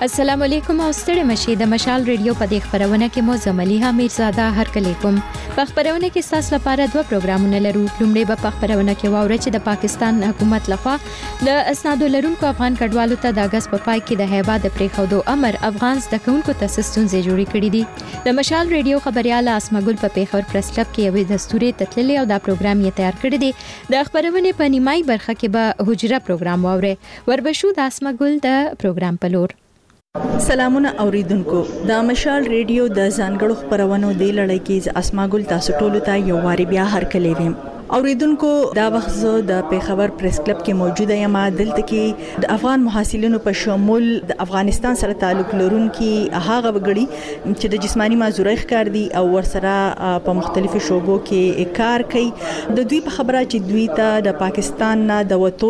السلام علیکم او ستړي مشي د مشال ریډیو په دې خبرونه کې مو زملیها میرزاده هرکلیکم. په خبرونه کې تاسو لپاره دوه پروګرامونه لرو. لومړی به په خبرونه کې واورئ چې د پاکستان حکومت لخوا د اسناد لرونکو افغان کډوالو ته د اگست په پای کې د هیبا د پریښودو امر افغان زده کوونکو ته ستونزې جوړې کړې دي. د مشال ریډیو خبرياله اسماء ګل په پیښور پریس کلب کې یوې دستوري تتللې او دا پروګرام یې تیار کړی دی. د خبرونه په نیمای برخه کې به حجره پروګرام واورئ. وربشو د اسماء ګل د پروګرام په لور. سلامونه اوریدونکو، د مشال ریډیو د ځانګړو خبرونو د لړۍ کې اسماء ګل تاسو ټول ته یو واری بیا هرکلی ویم. اوریدونکو، دا وخت زه د پیښور پریس کلب کې موجوده یم. دلته کې د افغان محصلینو په شمول د افغانستان سره تعلق لرونکي هغه وګړي چې د جسمانی معذورۍ ښکار دي او ورسره په مختلفو شوبو کې کار کوي، د دوی په خبره چې دوی ته د پاکستان نه د وټو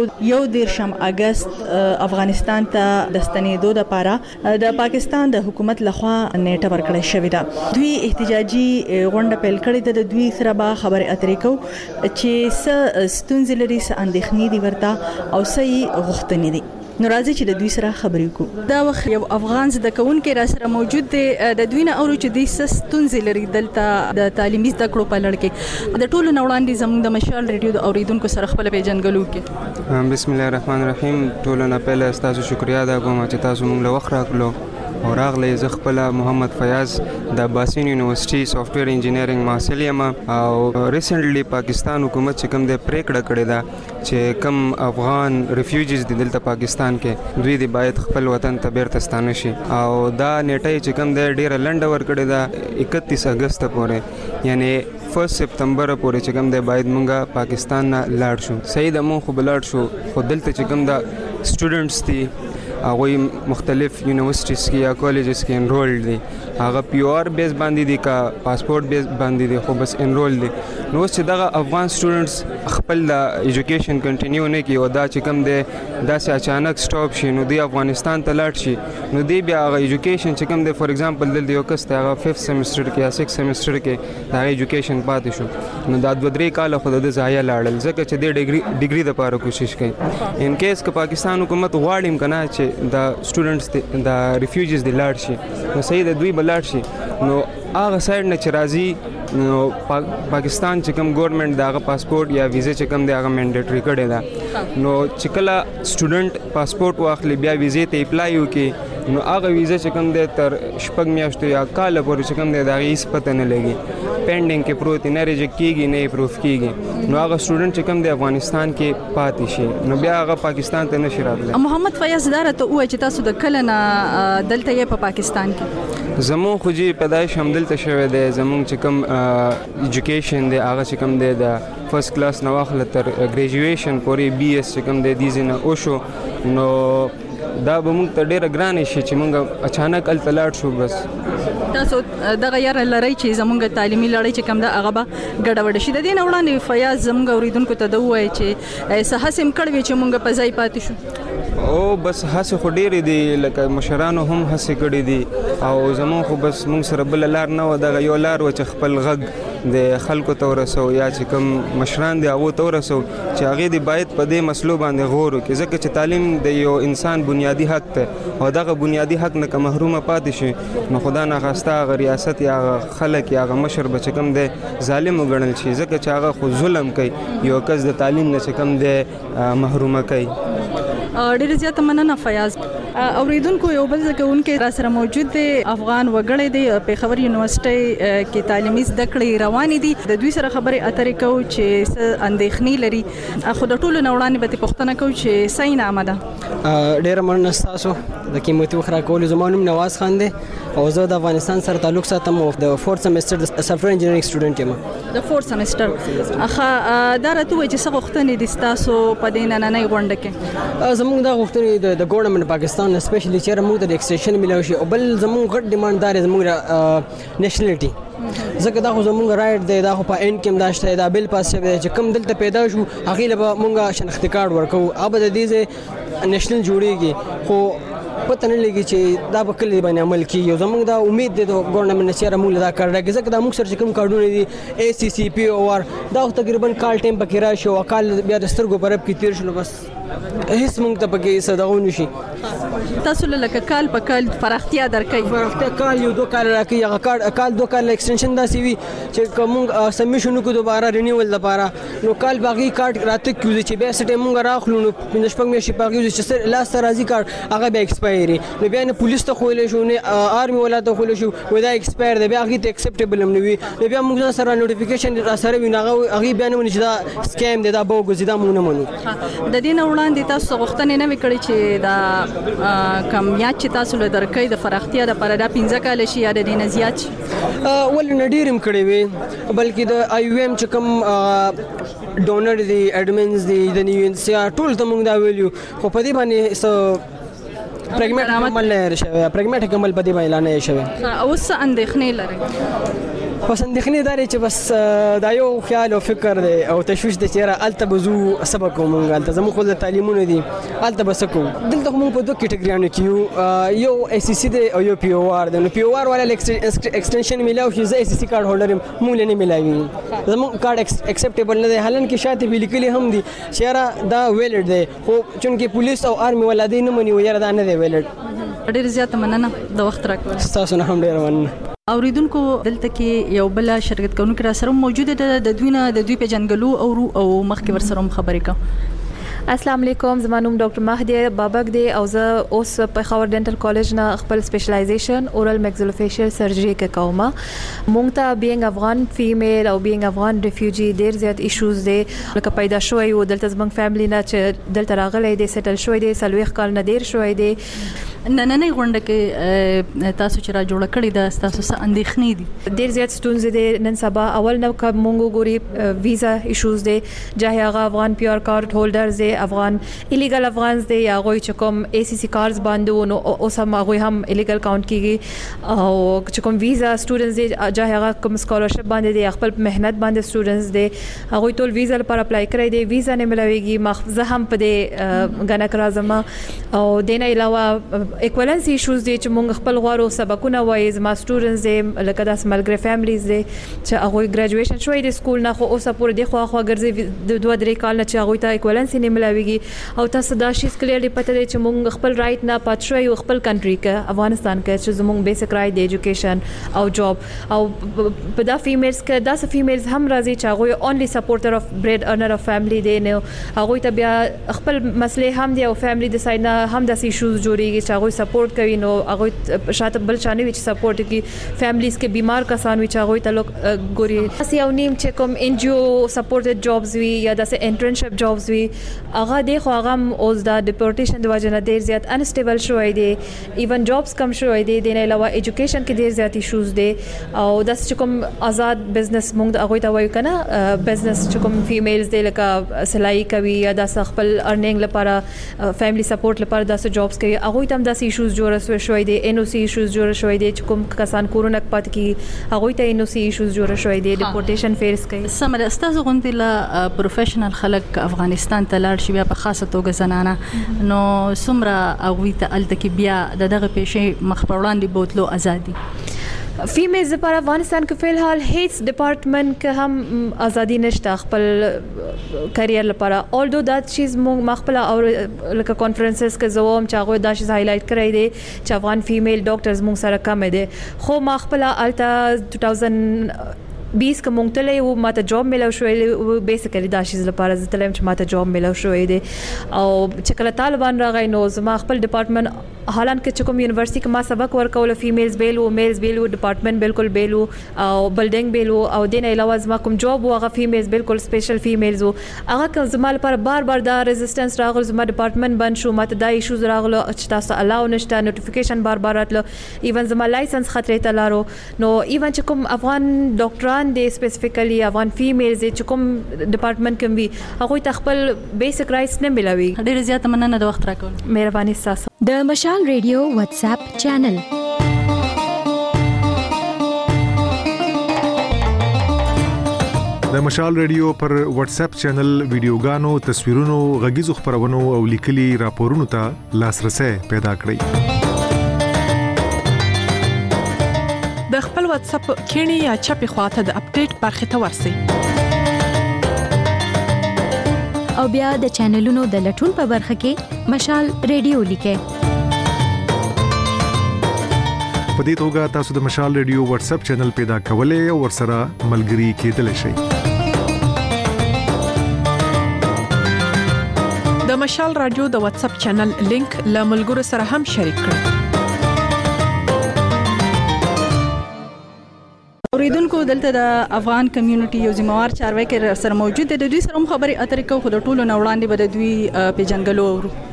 1 اگست افغانستان ته د ستنېدو لپاره د پاکستان د حکومت لخوا نیټه ورکړې شوې ده. دوی احتجاجي غونډه پیل کړې ده. د دوی سره به خبرې اترې کوو چې څه ستونزې لري، څه اندېښنې دي ورته او څه غوښتنې دي. نو راځي چې د دوی سره خبرې کوو. دا وخت یو افغان زده کوونکی را سره موجود دی. د دوی نه اورو چې دوی څه ستونزې لري دلته د تعلیمي زده کړو په لړ کې. د ټولو نه وړاندې زموږ د مشال ریډیو د اوریدونکو سره خپل پیژنګلو کې. بسم الله الرحمن الرحیم. ټولو نه پهله تاسو شکریا ادا کوم چې تاسو موږ له وخت راکړو او راغلی. زه خپل محمد فیاض د باسین یونیورسيټي سافټویر انجینرینګ محصل یم او ریسنټلی پاکستان حکومت چې کوم د پریکړه کړې ده چې کوم افغان ریفیوجیز دي دلته پاکستان کې دوی دی باید خپل وطن ته بیرته ستانه شي او دا نیټه چې کوم د ډیره لنډه ور کړې ده 31 اگست پورې، یعنی 1 سپتمبر پورې چې کوم د باید مونږه پاکستان نه لاړ شو. صحیح د مون خو بلاړ شو، خو دلته چې کوم د سټوډنټس دي هغه مختلف یونیورسيټیز کې یا کالجز کې انرولډ دي، هغه پیور بیس باندې دي کا پاسپورت بیس باندې دي، خو بس انرول دي. نو چې دغه افغان سټوډنټس خپل د ایجوکیشن کنټینیو نه کوي او دا چې کوم دی داسې اچانک سټاپ شي نو دی افغانستان ته لاړ شي، نو دی بیا هغه ایجوکیشن چې کوم دی فور ایگزامپل دلته یو کس هغه 5th سیمستر کې یا 6th سیمستر کې دا ایجوکیشن پاتې شو، نو دا 2-3 کال خو د ضایع لاړل ځکه چې د ډیګري د لپاره کوشش کوي. ان کیس که پاکستان حکومت غواړي کنه چې د سټوډنټس د ریفیوجیز د لاړ شي، نو صحیح د دوی بلاړ شي، نو هغه سایډ نه چې راځي نو پاکستان چې کوم ګورنمنت دغه پاسپورت یا ویزه چې کوم دی هغه منډیټری کړی ده، نو چې کله سټوډنټ پاسپورت واخلي بیا ویزې ته اپلای وکړي، نو هغه ویزه چې کوم دی تر 6 میاشتو یا کال پورې چې کوم دی دا هیڅ پته نه لګي، پینډینګ کې پروت نه ریجیکټ کیږي نه اپروف کیږي، نو هغه سټوډنټ چې کوم دی افغانستان کې پاتې شي، نو بیا هغه پاکستان ته نشي راتلی. محمد فیاض دارته وای چې تاسو د کله نه دلته یې په پاکستان کې زمون خو جی پیدایش هم دلته شوی دی. زمون چې کوم ایجوکیشن دی هغه چې کوم دی د فرست کلاس نه واخله تر ګریجویشن پورې بي اس چې کوم دی دې نه او شو، نو دا به موږ ته ډیره ګرانه شي چې موږ اچانک ال تلاړ شو. بس تاسو دغه یار لری چې زموږ تعلیمي لړۍ چې کوم دا هغه به ګډوډ شي. د دې نه وړاندې فیاض زموږ اوریدونکو ته دا وایي چې سهاسم کړوي چې موږ په ځای پاتې شو. او بس هڅه خو ډېرې دي، لکه مشرانو هم هڅې کړې دي او زمون خو بس موږ سره بل لار نه و، دغه یو لار و چې خپل غږ د خلکو ته ورسو یا چې کوم مشران دي هغو ته ورسو چې هغې دې باید په دې مسلو باندې غور وکړي، ځکه چې تعلیم د یو انسان بنیادي حق دی او دغه بنیادي حق نه که محرومه پاتې شي نو خدا ناخواسته هغه ریاست یا هغه خلک یا هغه مشر به چې کوم دی ظالم وګڼل شي، ځکه چې هغه خو ظلم کوي، یو کس د تعلیم نه چې کوم دی محرومه کوي. ډېر زیات مننه فیاض. اوریدونکو یو بل ځکهونکي را سره موجود دی، افغان وګړی دی، پیښور یونیورسيټي کې تعلیمي زده کړې روانې دي. د دوی سره خبرې اترې کوو چې څه اندېښنې لري، خو د ټولو نه وړاندې به پوښتنه کوو چې څه نامه ده. ډېره مننه ستاسو د قیمتي وخت راکولو. زما نوم نواز خان دی او زه د افغانستان سره تعلق ساتم او د 4th سیمستر د سافټویر انجینرینګ سټوډنټ یم. د 4th سیمستر دا راته وایي چې څه غوښتنې دي ستاسو په دې نننۍ غونډه کې؟ زموږ دا غوښتنې د ګورنمنت پاکستان اسپیشلی چې موږ ته ایکسټینشن ملو شي او بل زموږ غټ ډیماند دار زموږ نېشنلټي، ځکه دا خو زموږ رائټ دی، دا خو په اند کې مداشته دا بل پاس چې کوم دلته پیدا شو هغه له موږ شناختی کارت ورکو، اب د دې نېشنل جوړیږي خو پته نه لګي چې دا به کله باندې عمل کیږي. زموږ دا امید دی د ګورنمنت چې موږ دا کار راکړي، ځکه دا موږ سره چې کوم کارډونه دي اي سي سي پي او ار دا تقریبا کال ټیم پکې راشي او کال بیا د سترګو پرب کې تیر شنو، بس هیڅ موږ ته پکې صداونه شي. تاسو لکه کال په کال پراختیا درکې کال یو 2 کال راکې هغه کال 2 کال ایکستنشن دا سی وی چې کوم سبمیشن کو دوباره رینیول لپاره نو کال باقي کارت راته کیږي چې به سټه مونږ راخلو نو پنځه شپږ میاشتې باقي چې لاس راځي کارت هغه به ایکسپایری نو بیا نه پولیس ته خولې شو نه آرمي ولا ته خولې شو ودا ایکسپایر دی بیا هغه ته اکسپټیبل هم نه وي بیا موږ سره نوټیفیکیشن را سره ویناغه هغه بیا نه چې دا سکیم دی دا بوګ زیاده مونږ نه منو د دې نه وړاندې تاسو غوښتنې نه وکړي چې دا کمیات چې تاسو له درکې د فراختیا د پردا 15 کال شي یا د دې نه زیات ول نډیرم کړي وي بلکې د آی یو ایم چې کوم ډونر دی اډمنز دی د نیو ان سی آر ټول ته مونږ دا ویلو خو په دې باندې پرګمټ عمل نه شوی پرګمټ عمل په دې باندې اعلان نه شوی اوس اندېښنې لري بس اندېښنې داري چې بس دا یو خیال او فکر دی او تشویش د چیرې الته بزو سبق کومنګ الته زموږ خپل تعلیمونه دي الته بسکو دلته موږ په دوه کټګریانو کې یو ای سی سی دی او یو پی او آر دی نو پی او آر والا ایکسټنشن ملاو شي زه ای سی سی کارت هولډر مونږ نه ملاوي زموږ کارت ایکسپټیبل نه دی حالانکه شاته ویلیکلی هم دي چیرې دا ویلډ دی خو چونکه پولیس او آرمي ولادي نه مني یاره دا نه دی ویلډ ډیر زیات مننه د وخت راکړل تاسو نه هم ډیر مننه اوریدونکو دلته کې یو بل شرکت کوونکی را سره موجود ده د دوی په جنګلو او مخکې ور سره خبرې کوم السلام علیکم زما نوم ډاکټر مهدی بابک دی او زه اوس په خاور ډینټل کالج نه خپل سپیشلایزیشن اورال ماکسیلوفیشل سرجری کې کوم مونږ ته بینګ افغان فیمیل او بینګ افغان ریفیوجی ډیر زیات ایشوز دي لکه پیدا شوی او دلته زمنګ فیملی نه چې دلته راغلی دی سیټل شوی دی سلويخ کال نه ډیر شوی دی نن غونډه کې تاسو چې را جوړ کړی دا تاسو څه اندېښنې دي ډیر زیات ستونزې دي نن سبا اول نو کوم مونږ ګوري ویزا ایشوز دي جاه هغه افغان پی آر کارت هولډرز دي افغان ایلیګل افغانز دي یا غوي چې کوم ای سی سی کارز باندې نو اوس هم هغه هم ایلیګل کاونټ کیږي او چې کوم ویزا سټوډنټس دي جاه هغه کوم سکالرشپ باندې دي خپل مهنت باندې سټوډنټس دي هغه ټول ویزا لپاره اپلای کړی دي ویزا نه ملويږي مخزه هم په دې غنک راځم او دین علاوه ایکوالنسي ایشوز دي چې موږ خپل غواړو سبقونه وایي زما سټوډنټس دي لکه داس ملګری فیملیز دي چې هغه ګریجویشن شوی د سکول نه خو اوسه پورې د خو ګرځي د 2-3 کال نه چې هغه ته ایکوالنسي نه ملاويږي او تاسو دا شي کلیرلی پته دی چې موږ خپل رائټ نه پات شوی او خپل کنټری کې افغانستان کې چې زموږ بیسیک رائټ د ایجوکیشن او جاب او په دا فیمیلز کې دا فیمیلز هم راځي چې هغه اونلی سپورټر اف بریډ ارنر اف فیملی دی نو هغه ته بیا خپل مسلې هم دی او فیملی د ساید نه هم د ایشوز جوړیږي چې هغه سپورټ کوي نو هغه شاته بل چانه وی چې سپورټ کوي فیملیز کې بیمار کسان وی چې هغه تعلق ګوري اسی او نیم چې کوم ان جی او سپورټډ جابز وی یا د انټرنشپ جابز وی هغه د خو هغه اوس د ډیپورټیشن د وجه نه ډیر زیات انسټیبل شوی دی ایون جابز کم شوی دی د نه علاوه ایجوکیشن کې ډیر زیات ایشوز دي او د چې کوم آزاد بزنس موږ هغه ته وایو کنه بزنس چې کوم فیمیلز دی لکه سلای کوي یا د خپل ارنینګ لپاره فیملی سپورټ لپاره د جابز کوي هغه ته هم د ایشوز جوړ شوی دی ان او سی ایشوز جوړ شوی دی چې کوم کسان کورونه پات کی هغه ته ان او سی ایشوز جوړ شوی دی ډیپورټیشن فیس کوي سمره استاد غونډه لا پروفیشنل خلک افغانستان ته لاړ شي بیا په خاصه توګه زنانه نو سمره هغه ته الته کې بیا دغه پېښې مخ پر وړاندې بوتلو ازادي فیمیلز لپاره افغانستان کې فی الحال هیڅ ډپارټمنټ کې هم ازادي نشته خپل کرییر لپاره اولدو دا چیز موږ مخبل او لکه کانفرنسز کې زوم چې هغه دا شی هایلایټ کړی دی چې افغان فیمیل ډاکټرز موږ سره کم دي خو مخبل التا 2020 کې مونږ ته له ماته جاب ملو شوې بیسیکلی دا شیز لپاره زه تلم چې ماته جاب ملو شوې دي او چې کله طالبان راغی نو زما خپل ډپارټمنټ حالانکه چې کوم یونیورسيټي کې ما سبق ورکول فیمیلز بیلو میلز بیلو ډپارټمنټ بالکل بیلو او بلډینګ بیلو او دین علاوه زما کوم جاب وغه فیمیلز بالکل سپیشل فیمیلز هغه زما لپاره بار دا ریزिस्टنس راغله زما ډپارټمنټ بند شو ماته دا ایشوز راغله چې تاسو الاو نشته نوټیفیکیشن بار راتله ایون زما لایسنس خطرې ته لارو نو ایون چې کوم افغان ډاکټران دي سپیسیفیکلی افغان فیمیلز چې کوم ډپارټمنټ کې وي هغه تخپل بیسیک رائټس نه ملوي ډیر زیات مننه د وخت راکول مهرباني تاسو د مشال ریډیو واتس اپ چینل د مشال ریډیو پر واتس اپ چینل ویډیوګانو تصویرونو غږیزو خبرونو او لیکلي راپورونو ته لاسرسي پیدا کړئ د خپل واتس اپ کینی یا چپی خواته د اپډیټ برخه ته ورسئ او بیا د چینلونو د لټون په برخه کې مشال ریډیو لیکئ په دې توګه تاسو د مشال ریډیو واتس اپ چینل پیدا کولای او ورسره ملګري کېدلی شئ. د مشال رادیو د واتس اپ چینل لینک له ملګرو سره هم شریک کړئ. اوریدونکو دلته د افغان کمیونټي یو ځموار چارواکي سره موجود دي. د دوی سره خبري اترې کوو. خو د ټولو نه وړاندې به د دوی پیژنګلو.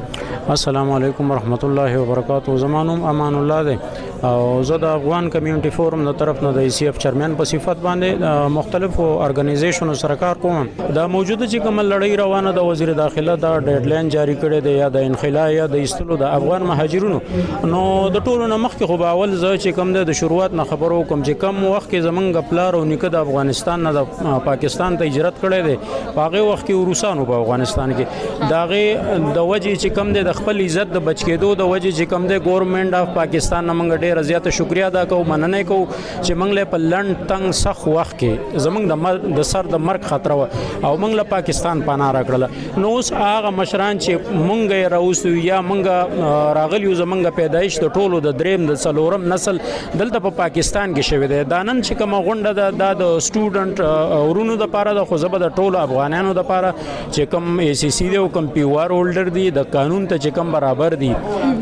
السلام علیکم ورحمت الله وبرکاتہ. زمانوم امان الله دی او زه د افغان کمیونټي فورم د طرف نه د ای سی اف چیرمن په صفت باندې مختلفو ارګنایزیشنونو سره کار کوم. د موجوده چې کوم لړۍ روانه د وزیر داخله د ډیډلاین جاری کړی دی یا د انخلا یا د ایستلو د افغان مهاجرونو، نو د ټولو نه مخکې خو به اول زه چې کوم د شروعات نه خبرو کوم چې کوم وخت کې زمونږ پلار او نیکه د افغانستان نه د پاکستان ته هجرت کړی دی، په هغه وخت کې روسانو په افغانستان کې داغه د وجې چې کوم د خپل عزت د بچ کېدو د وجې چې کوم د ګورنمنت اف پاکستان نه موږ ډېر زیاته شکریا ادا کوو، مننه کوو چې موږ له په لند تنگ سخت وخت کې زمونږ د سر د مرګ خطر و او موږ له پاکستان پناه راکړل. نو اوس هغه مشران چې موږ راوستو یا موږ راغلیو زمونږ پیدایش د ټولو د دریم د څلورم نسل دلته په پاکستان کې شوی دی. دا نن چې کوم غونډه د سټوډنټ ورونو د پاره د خو زبر د ټولو افغانانو د پاره چې کوم ای سی سی دی او کوم پی آر هولډر دی د قانون ته چې کوم برابر دي،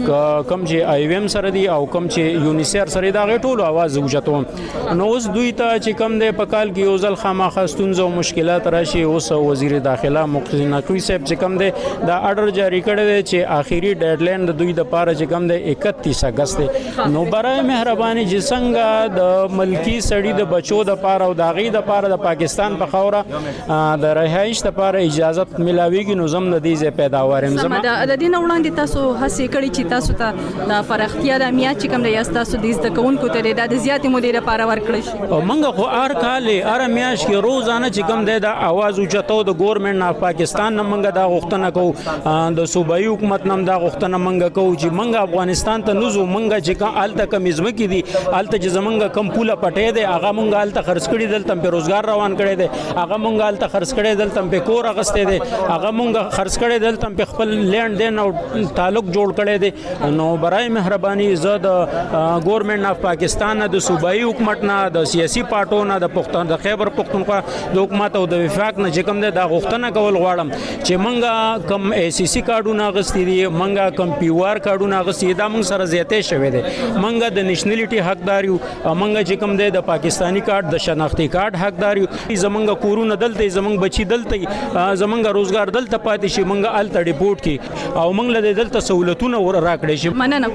کوم چې آی وی ام سره دي او کوم چې یونیسر سره دا ټولو आवाज وجاتو. نو اوس دوی ته چې کوم د پکال کې یو ځل خامخا ستونزې او مشکلات راشي. اوس وزیر داخله مقتدی نقوی صاحب چې کوم د آرډر جاری کړی دی چې آخري ډیډلاین د دوی د پاره چې کوم د 31 اگست دی، نو برای مهرباني چې څنګه د ملکی سړی د بچو د پاره او د غي د پاره د پاکستان په خوره د رهایش د پاره اجازه ملاويږي، نو زم د دې پیداوارم زم د دې نه وړاندې تاسو هڅه کړې چې تاسو ته د فرختیا د میات چې کوم د یاستاسو د زدکونکو ته د زیاتې مودې لپاره ورکړل شي. او منګه خو هر کال هر میاش کې روزانه چې کوم د आवाज اوچتو د ګورنمنت اف پاکستان نه منګه دا غوښتنه کوو، د صوبایي حکومت نم دا غوښتنه منګه کوو چې منګه افغانستان ته نوزو منګه چې کوم الته کمیزمه کې دي الته چې زمنګ کم پوله پټې دي هغه منګه الته خرڅ کړي دلته په روزګار روان کړي دي، هغه منګه الته خرڅ کړي دلته په کور اغستې دي، هغه منګه خرڅ کړي دلته په خپل لند دین او تعلق جوړ کړي دي. نو برای مهرباني زه د ګورنمنت اف پاکستان د صوبایي حکومت نه د سیاسي پارټو نه د پښتون د خیبر پختونخوا د حکومت او د وفاق نه چې کوم د غوښتنه کول غواړم چې منګه کم ای سی سی کارډونه غستې دي، منګه کم پی آر کارډونه غستې دا موږ سره زیاتې شوې دي، منګه د نېشنلټي حقدار یو، منګه چې کوم د پاکستانی کارت د شناختی کارت حقدار یو، زمونږ کورونه دلته زمونږ بچي دلته زمونږ روزګار دلته پاتې شي، منګه الته ریپورت کی او منګ له دلته سہولتونه راکړې شي. مننه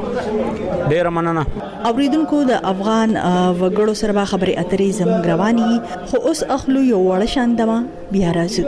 ډیر مننه. اوریدونکو د افغان وګړو سره خبرې اترې زموږ رواني، خو اوس اخلو یو وړ شاندما بیا راځو.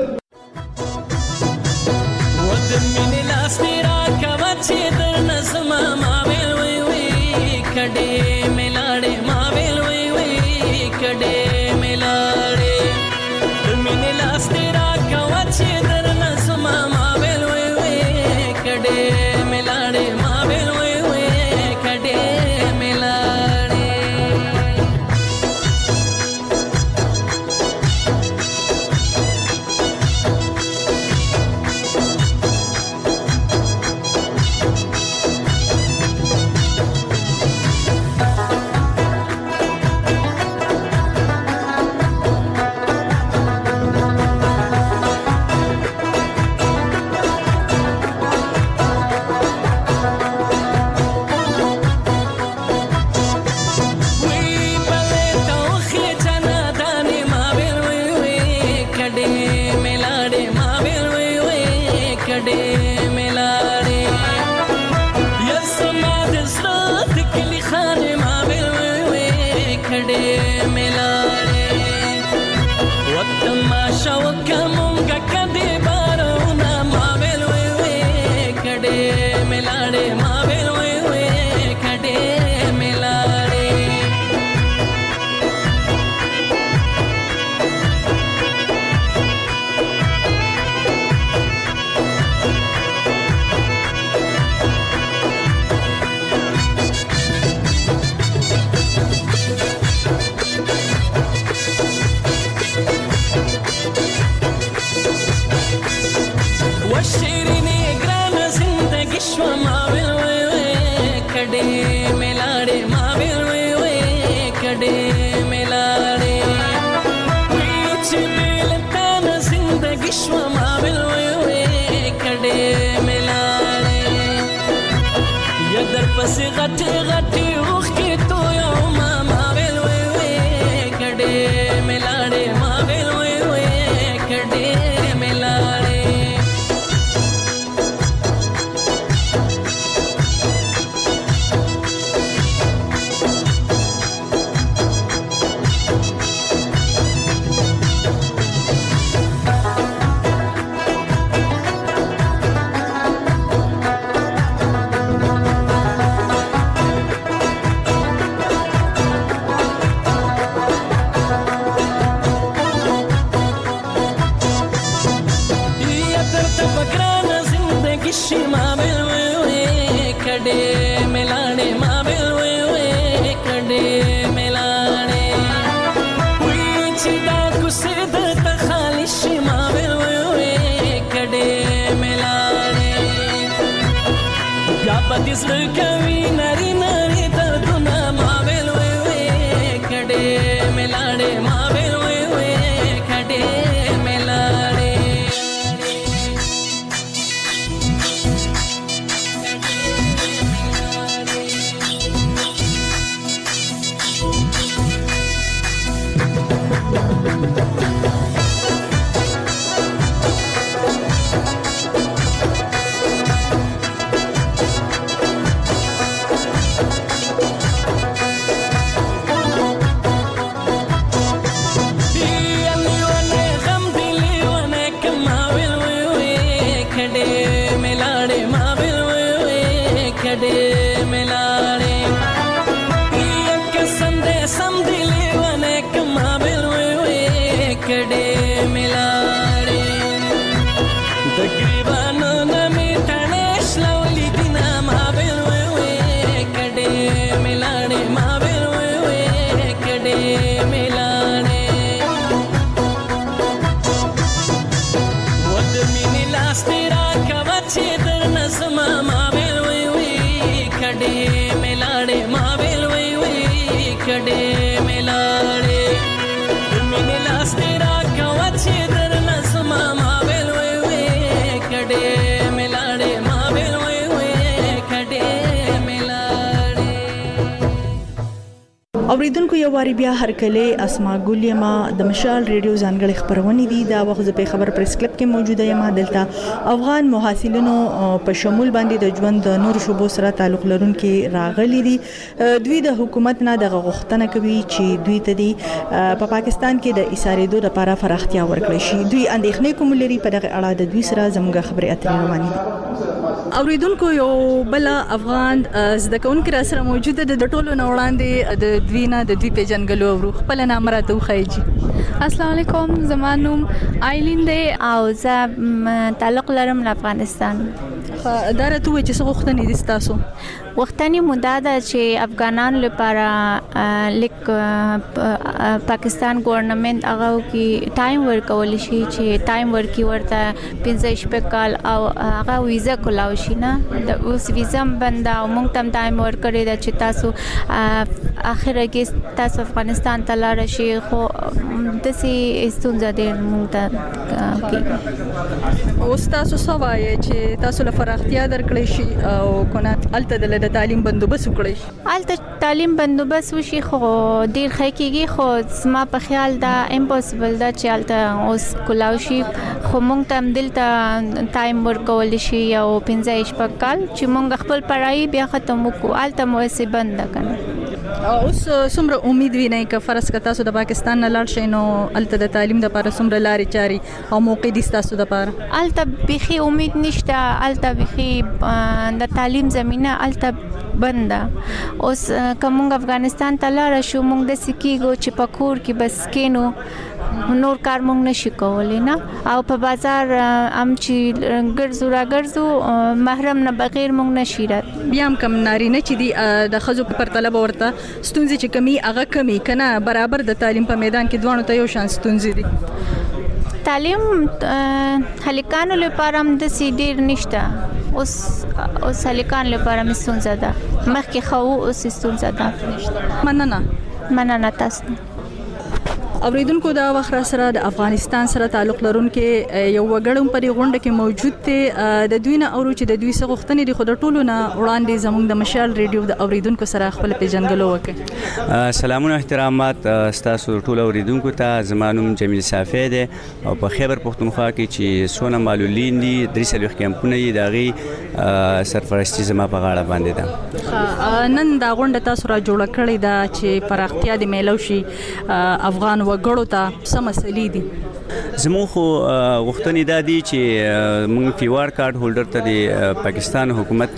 غټي غټي اوخ کې تو یو ما ویل وې کډې ملاړې ما ویل وې کډې ملاړې Kami nari nari darduna mavel we kade melade mavel we kade melade اوریدونکو یو واری بیا هرکله اسما ګولیما د مشال ریډیو ځانګړي خبرونه دي دا وخت په خبر پریس کلب کې موجوده یم دلته افغان محصلینو په شمول باندې د ژوند د نور شوبو سره تعلق لرونکي راغلي دي دوی د حکومت نه د غوښتنه کوي چې دوی ته د پاکستان کې د ایساریدو لپاره فراختیا ورکړي شي دوی اندېښنې کوم لري په دغه اړه د دوی سره زموږ خبرې اترې روانې دي اوریدونکو یو بل افغان زدهکونکو را سره موجوده د ټولو نوړاندې د دوی نه د دوی پیژنګلو ورو خپل نام راته وخایي السلام علیکم زمانوم آیلین دی او زه تعلق لرم له افغانستان دا راته وایي چې څه غوښتنې دي ستاسو غوښتنې مو دا ده چې افغانانو لپاره لیک پاکستان ګورنمنت هغه کې ټایم ورکول شي چې ټایم ورکي ورته 15 کال او هغه ویزا کولاو شي نه د اوس ویزا بند او موږ تم ټایم ورکړی دا چې تاسو اخر کې تاسو افغانستان ته لاړ شئ خو دسي استونزه ډېر موږ ته کیږي اوس تاسو سوای چې تاسو لپاره اختیار درکړی شي او کنه الته د تعلیم بندوبست وکړي شي الته تعلیم بندوبست وشي خو ډیر ښه کیږي خو ما په خیال دا امپوسیبل دا چې الته اوس کولاو شي خو موږ ته دلته ټایم ورکول شي او 15 کال چې موږ خپل پړای بیا ختم وکړو الته مو سي بند کنه اوس څومره امید وینئ چې فرض کړه تاسو د پاکستان نه لاړ شئ نو الته د تعلیم لپاره څومره لارې چاري او موقع دي تاسو لپاره الته بخي امید نشته الته بخي د تعلیم زمينه الته بنده اوس کوم افغانستان ته لاړ شو موږ د سکیګو چې پکور کې بس کینو نور کار موږ نشو کولای نه او په بازار ام چې ګرځو را ګرځو محرم نه بغیر موږ نشی رات بیا هم کم ناری نه چې دی د خزو پر طلب ورته ستونزې چې کمی هغه کمی کنه برابر د تعلیم په میدان کې دوه ته یو شان ستونزې دي تعلیم هلیکانو لپاره هم د سیډیر نشته اوس هلیکان لپاره مستونزه ده مخکې خو اوس ستونزه ده مننه تاسو اوریدونکو دا وخت را سره د افغانستان سره تعلق لرونکي یو وګړم په دې غونډه کې موجود دي د دوی نه اورو چې د دوی څخه غوښتنې د خود ټولو نه وړاندې زموږ د مشال ریډیو د اوریدونکو سره خپل پیژنګلو وکړي. سلامونه احترامات تاسو ټول اوریدونکو ته. زمانوم جمیل صافی دی او په خیبر پختونخوا کې چې سونه معلولین دي 3 کمپونه دي دغه سرپرستی زما په غاړه باندې ده. نن دا غونډه تاسو را جوړ کړې ده چې پراختیا د میلو شي افغان وګړو ته سم مسلې دي. زموږ خو غوښتنې دا دي چې موږ پیوار کارت هولډر ته د پاکستان حکومت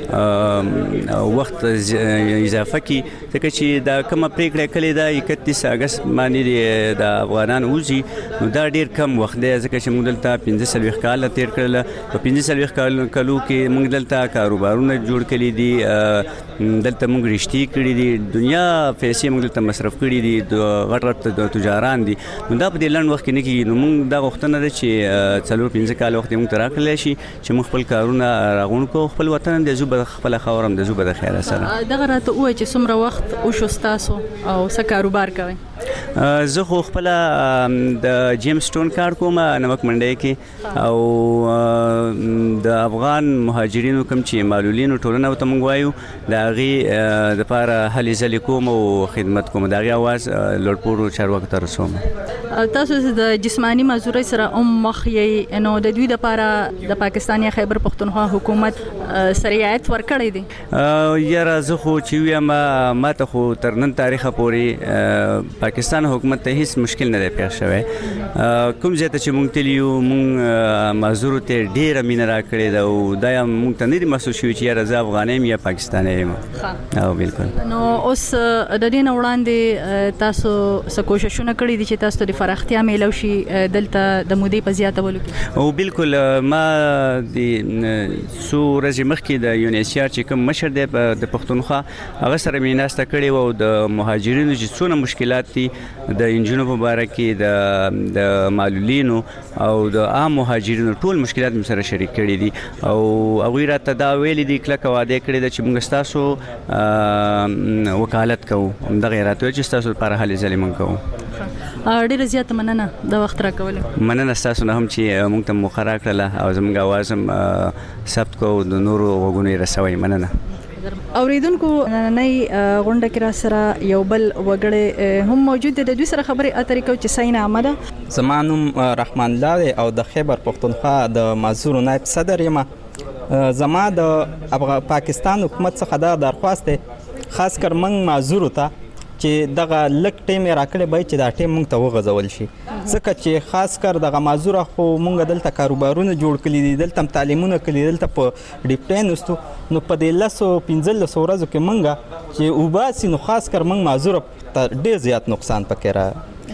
وخت اضافه کی ځکه چې دا کومه پریکړه کړې ده 31 اگست باندې د افغانان وځي نو دا ډیر کم وخت دی ځکه چې موږ دلته 15 کال تیر کړل. په 15 کالو کې موږ دلته کاروبارونه جوړ کړي دي دلته موږ رښتې کړي دي دنیا پیسې موږ دلته مصرف کړي دي غټ تجاران دي نو دا په دې لنډ وخت کې نه کیږي. نو موږ دا غوښتنه ده چې 4-5 کال وخت موږ ته راکړلی شي چې موږ خپل کارونه راغون کو خپل وطن د زوبه خپل خاورم د زوبه د خیر سره. دغه راته وای چې څومره وخت او شو تاسو او څه کاروبار کوي؟ زه خو خپل د جیم سټون کار کوم نمک منډي کې او د افغان مهاجرینو کوم چې معلولینو ټولنه ته موږ وایو دا غي د لپاره هلي ځلې کوم او خدمت کوم دا غي आवाज لوړپورو چارواکو ته رسوم. تاسو د جسمانی معذورۍ سره مخ یې نو د دوی لپاره د پاکستان یا خیبر پختونخوا حکومت سریعت ورکړی دی؟ یاره زه خو چې یم ماته خو تر نن تاریخه پورې پاکستان حکومت ته هیڅ مشکل نه دی پیښ شوی. کوم ځای ته چې موږ تلیو موږ معذورو ته ډېره مینه راکړې ده او دا موږ ته نه دي محسوس شوي چې یاره زه افغانی یم یا پاکستانی یم. او بالکل. نو اوس د دې نه وړاندې تاسو څه کوششونه کړي دي چې تاسو د پراختیا میلو شي دلته د مودې په زیاتولو کې؟ او بالکل ما د څو ورځې مخکې د یونیسیار چې کوم مشر دی د پښتونخوا هغه سره مې ناسته کړې وه او د مهاجرینو چې څونه مشکلات دي د انجونو په باره کې د معلولینو او د عام مهاجرینو ټول مشکلات مې سره شریک کړي دي او هغوی راته دا ویلي دي کلکه وعده کړې ده چې موږ ستاسو وکالت کوو همدغه یې راته ویل چې ستاسو لپاره هلې ځلې موږ کوو. ډیره زیاته مننه د وخت راکولو. مننه ستاسو نه هم چې موږ ته مخه راکړله او زموږ اواز هم ثبت کوو د نورو غوږونو یې رسوئ. مننه. اوریدونکو نننۍ غونډه کې را سره یو بل وګړی هم موجود دی د دوی سره خبرې اترې کوو چې سین احمد. زما نوم رحمان الله دی او د خیبر پختونخوا د معذورو نایب صدر یم. زما د پاکستان حکومت څخه دا درخواست دی خاص کر موږ معذورو ته چې دغه لک ټیم راکړی باید چې دا ټیم موږ ته وغځول شي ځکه چې خاص کر دغه معذوره خو موږ دلته کاروبارونه جوړ کړي دي دلته تعلیمونه کړي دلته په ډیپټین وستو نو په دې 15 ورځو کې موږ چې وباسي نو خاص کر موږ معذوره ته ډېر زیات نقصان پکې را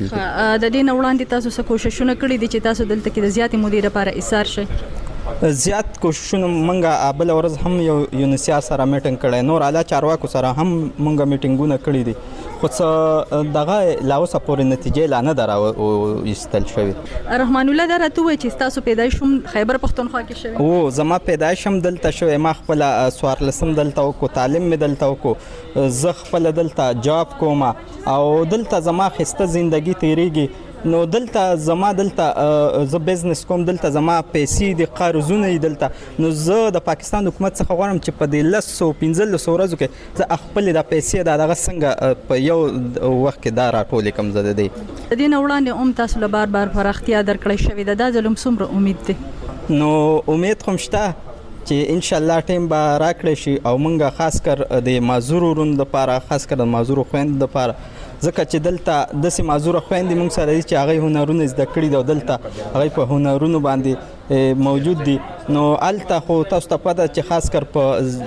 د دې نه وړاندې تاسو څه کوششونه کړي دي چې تاسو دلته کې د زیاتې مودې لپاره ایثار شئ؟ زیات کوششونه منګه بل ورځ هم یونیسیا سره میټینګ کړی نور اعلی چارواکو سره هم منګه میټینګونه کړی دي خو څه دغه لا اوسه پورې نتیجې لا نه راوستل شوې. رحمان الله دا راته وایي چې تاسو پیدایش هم خیبر پختونخوا کې شوی؟ او زما پیدایش هم دلته شوی. ما خپل 14 دلته وکړو تعلیم مې دلته وکړو زه خپل دلته جاب کوم او دلته زما خسته ژوندۍ تیریږي نو دلته زما دلته زه بزنس کوم دلته زما پیسې د قرضونه دلته نو زه د پاکستان حکومت څخه غواړم چې په دې 15 ورځو کې زه خپل د پیسې دغه څنګه په یو وخت کې دا راټولې کم زده دي. د دې نه وړاندې تاسو له بار پراختیا درکړی شوې ده دا ځل څومره امید دی؟ نو امید خو شته چې ان شاء الله ټیم به راکړی شي او موږ خاص کر د معذورو لپاره خاص کر د معذورو خويند لپاره ځکه چې دلته د سي معذوره خويندې موږ سره دي چې هغه هنرونه زده کړي دي دلته هغه په هنرونو باندې موجود دي نو الته خو تاسو ته پته چې خاص کر په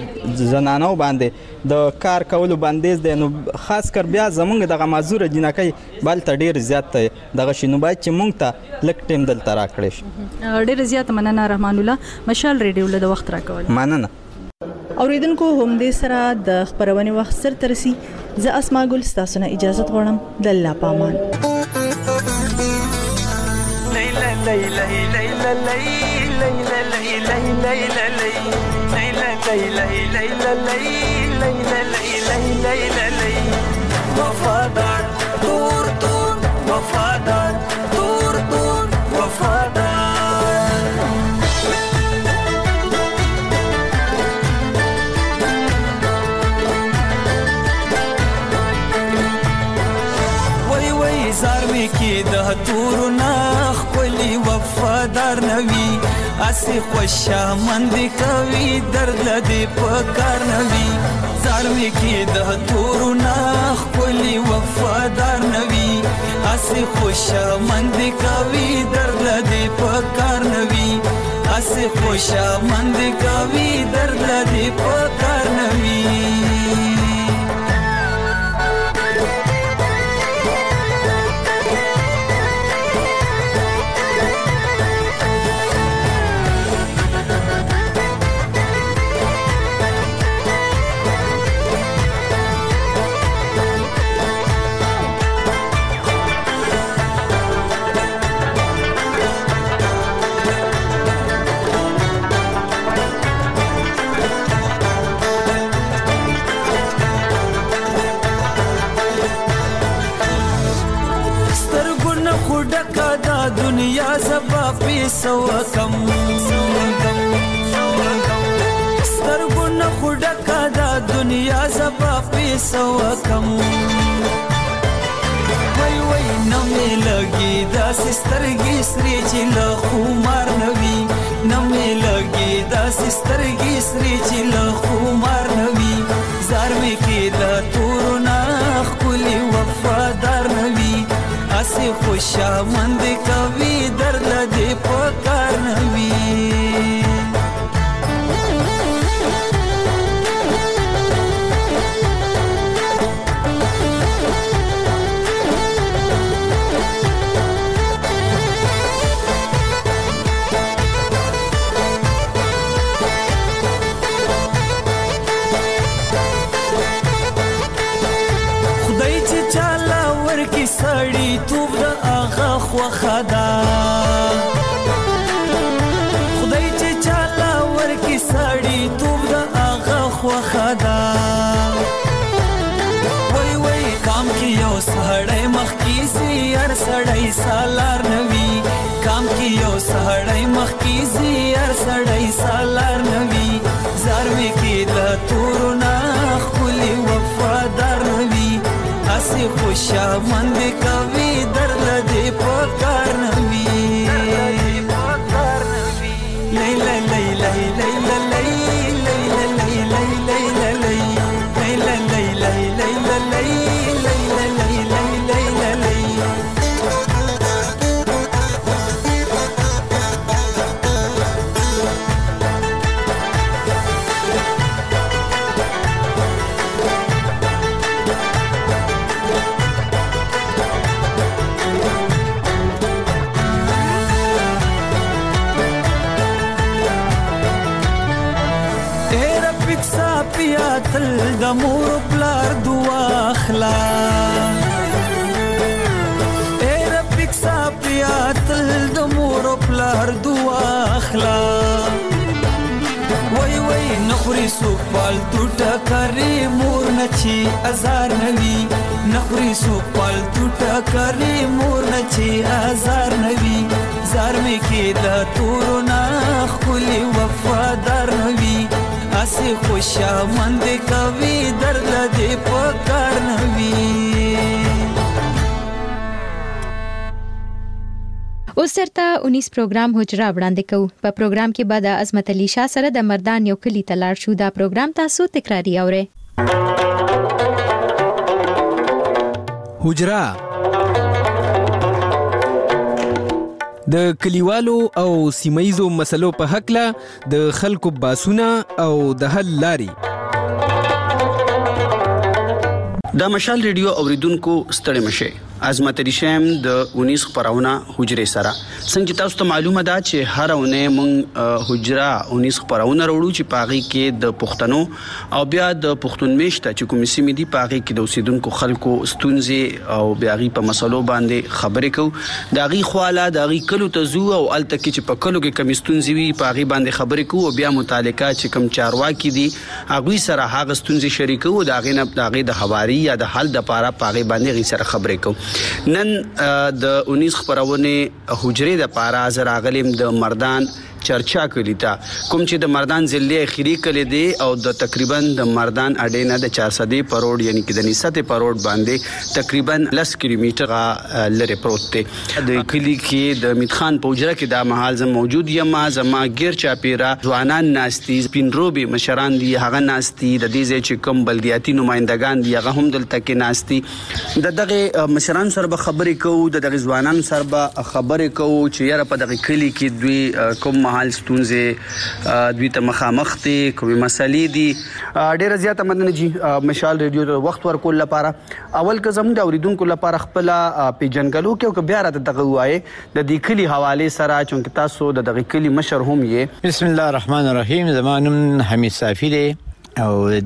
زنانو باندې د کار کولو باندې دي نو خاص کر بیا زمونږ دغه معذوره جنکۍ بلته ډیر زیات دغه شنو باید چې موږ ته لک ټیم دلته راکړي شي. ډیر زیات مننه رحمان الله مشال ریډیو له وخت راکول. مننه. اوریدونکو هم دې سره د خبرونې وخت سر ترسي زه اسماء ګل تاسو نه اجازه غواړم د الله پامان. لیلا لیلا لیلا لیلا لیلا لیلا لیلا لیلا وفادار دور دور وفادار می کې د تور نه خپلی وفادار نوي اسی خوشامند کوي درد لدی پکار نوي زار می کې د تور نه خپلی وفادار نوي اسی خوشامند کوي درد لدی پکار نوي اسی خوشامند کوي درد لدی پکار نوي دنیا زبا پیسو کم سترګونه خډکا دا دنیا زبا پیسو کم وای وای نمې لګي دا سترګې سری چې له خمار نوي نمې لګي دا سترګې سری چې له خمار نوي زار مې کې دا تور نه خپل وفادار نوي اسی خوشامند کوي درد دې پکار نوي سړی توب د هغه خوخدا خدای چې چاله ورکی سړی توب د هغه خوخدا وای وای کام کې یو سړی مخ کې سي هر سړی سالار نوي کام کې یو سړی مخ کې سي هر سړی سالار نوي زار مې کې د تور نه خولي وفادار نوي اسی خوشامند کوي درد دې پکار نوي لیلا لیلا لیلا لیلا لیلا لیلا لیلا لیلا تل د مور پلار دعا اخلا اے رب کسا پیا تل د مور پلار دعا اخلا وای وای نخوري سوپال ټوټه کرے مور نچي ازار نوي نخوري سوپال ټوټه کرے مور نچي ازار نوي زار مې کې د تور نه خولي وفادار نوي اسی خوشامند کوي درد دې پکار نوي اوس سرته 19 پروګرام حجره وړاندې کوو په پروګرام کې بعد عظمت علي شاه سره د مردان یو کلی تلار شو دا پروګرام تاسو تکراری اورئ حجره د کلیوالو او سیمایزو مسلو په حق له د خلکو باسونه او د حل لاري د مشال ریډیو اوریدونکو ستړي مشه عظمت علي شام د 19 خبرونه حجره سره څنګه تاسو ته معلومه ده چې هر اونه مونږ حجره 19 خبرونه وروړو چې پاغي کې د پښتنو او بیا د پښتون میشته چې کوم سیمې دي پاغي کې د اوسیدونکو خلکو ستونزې او بیاغي په مسلو باندې خبرې کو داغي خواله داغي کلو ته زو او الته کې چې په کلو کې کم ستونزې وي پاغي باندې خبرې کو او بیا متعلقه چې کم چارواکي دي هغه سره هغه ستونزې شریکو داغي نه داغي د حواري یا د حل د پاره پاغي باندې غي سره خبرې کو نن د 19 خبرونه حجره د پاره زراغلم د مردان چرچا کړی تا کوم چې د مردان ضلع اخیری کړي دي او د تقریبا د مردان اډینا د 400 پروړ یعنی کې د 900 پروړ باندې تقریبا 10 کیلومتره لري پروت دی د کلی کې د میتخان پوجره کې د محل زم موجود یم زما غیر چاپیرا ځوانان ناستي سپینروبي مشران دي هغه ناستي د دې چې کوم بلدیاتي نمائندگان دي هغه هم دلته کې ناستي دغه مشران سره خبرې کوو دغه ځوانان سره خبرې کوو چې یاره په دغه کلی کې دوی کوم محل ستونزې دوی ته مخامخ دي کومې مسلې دي ډېر زیاته مدنه جی مشال ریډیو ته وخت ورکول لپاره اول که زموږ د اوریدونکو لپاره خپل پیجنګلو کې او بیا راته دغه وایي د دې کلی حواله سره چې تاسو د دغه کلی مشر هم یې بسم الله الرحمن الرحیم زمانم حمید صافی دی او د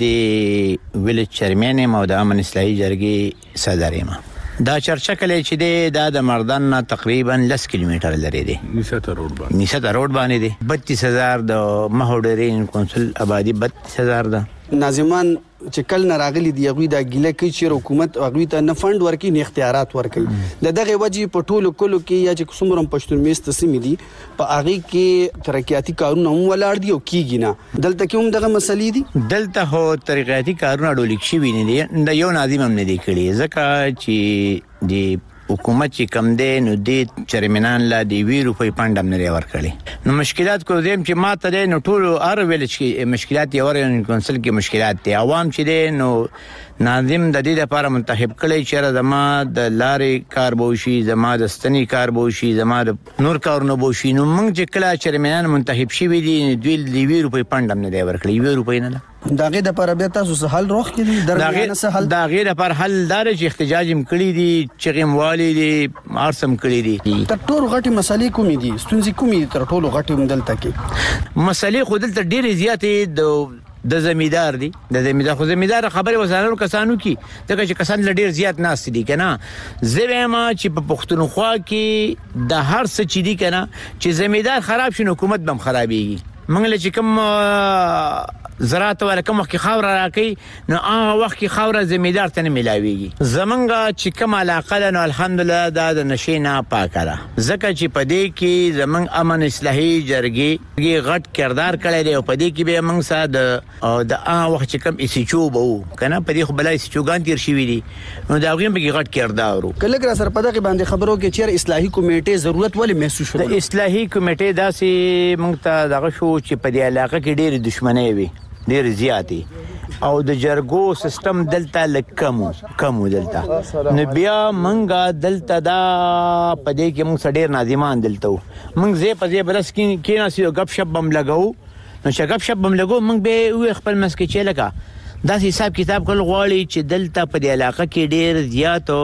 دې ویلج چیرمن یم او د امن اصلاحي جرګې صدر یم دا چرچا کلی چې دی دا د مردان نه تقریبا 10 کیلومتر لري دی 900 روډ باندې دی 32000 د مهوډرین کونسل آبادی 32000 ده ناظمان چې کل نه راغلي دی غوي د ګیله کې چې حکومت غوي ته نه فند ورکړي نه اختیارات ورکړي دغه وجې په ټولو کلو کې یا چې څومره پښتون میست سیمې دي په هغه کې ترقیاتي کارونه هم ولاړ دي او کیږي نه دلته کې هم دغه مسلې دي دلته هو ترقیاتي کارونه ډول شي ویني دي د یو ناظم هم نه دی کړی ځکه چې دی حکومت چې کم دی نو د چرمنان لا دی 20 روپۍ پاند هم نه ورکړي نو مشکلات کو دیم چې ماته دی نو ټول ار ویل چې مشکلات یې ورن کونسل کې مشکلات دي عوام چې دی نو ناظم د دې لپاره منتخب کړي چې زما د لارې کار بوشي زما د ستنی کار بوشي زما د نور کارونه بوشي نو موږ چې کله چرمنان منتخب شي وي دوی د 20 روپۍ پاند هم نه ورکړي 20 روپۍ نه داغه د پر بیا تاسو سه حل روخ کې درمیانه سه حل داغه د پر حل دار چې احتجاج هم کړی دي چې والی دي ارسم کړی دي تر ټولو غټي مسلې کومې دي ستونزې کومې دي تر ټولو غټي مدلته کې مسلې خو دلته ډېرې زیاتې د زمیدار دي د زمیدار خو زمیدار خبره وسانو کسانو کې دغه چې کسان لډیر زیات ناس دي کنه زویما چې په پښتونخوا کې د هر څه چې دي کنه چې زمیدار خراب شي حکومت بم خرابيږي منګل چې کوم زراعت ولکم وخت خاور راکې نو هغه وخت کې خاور زمیدار ته نه ملاويږي زمونږه چې کوم علاقه نو الحمدلله د نشینا پاکره زکه چې پدې کې زمونږ امن اصلاحي جرګې غټ کردار کړی دی او پدې کې به موږ ساده د هغه وخت چې کوم ایسیچو بو کنه پدې خو بلای ایسیچوګان تیر شي وي دي نو دا غویم به غټ کردار کله کله سره پدې باندې خبرو کې چیر اصلاحي کمیټه ضرورت ولې محسوس شو د اصلاحي کمیټه داسې موږ ته دغه شو چې په دې علاقه کې ډېر دښمنۍ وي ډېر زیاتی او د جرګو سیستم دلته لکم دلته نو بیا منګه دلته دا پدې کې موږ ډېر ناظمان دلته موږ زه په برس کې ناسي غب شپ بم لګاو نو چې غب شپ بم لګاو موږ به خپل مسکه چې لګا دا حساب کتاب کول غواړي چې دلته په دې علاقه کې ډېر زیاتو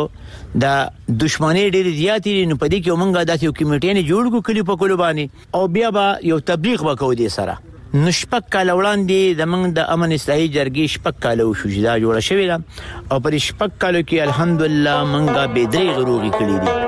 د دښمنۍ ډېر زیاتې نو پدې کې موږ داسې یو کمیټې نه جوړ کو کلی په کولو باندې او بیا به یو تبلیغ وکړو دې سره نشپک کال وړاندې د موږ د امن اصلاحي جرګې شپک کال شو چې دا جوړه شوې ده او پر شپک کالو کې الحمدلله موږ به درې غروغي کړې دي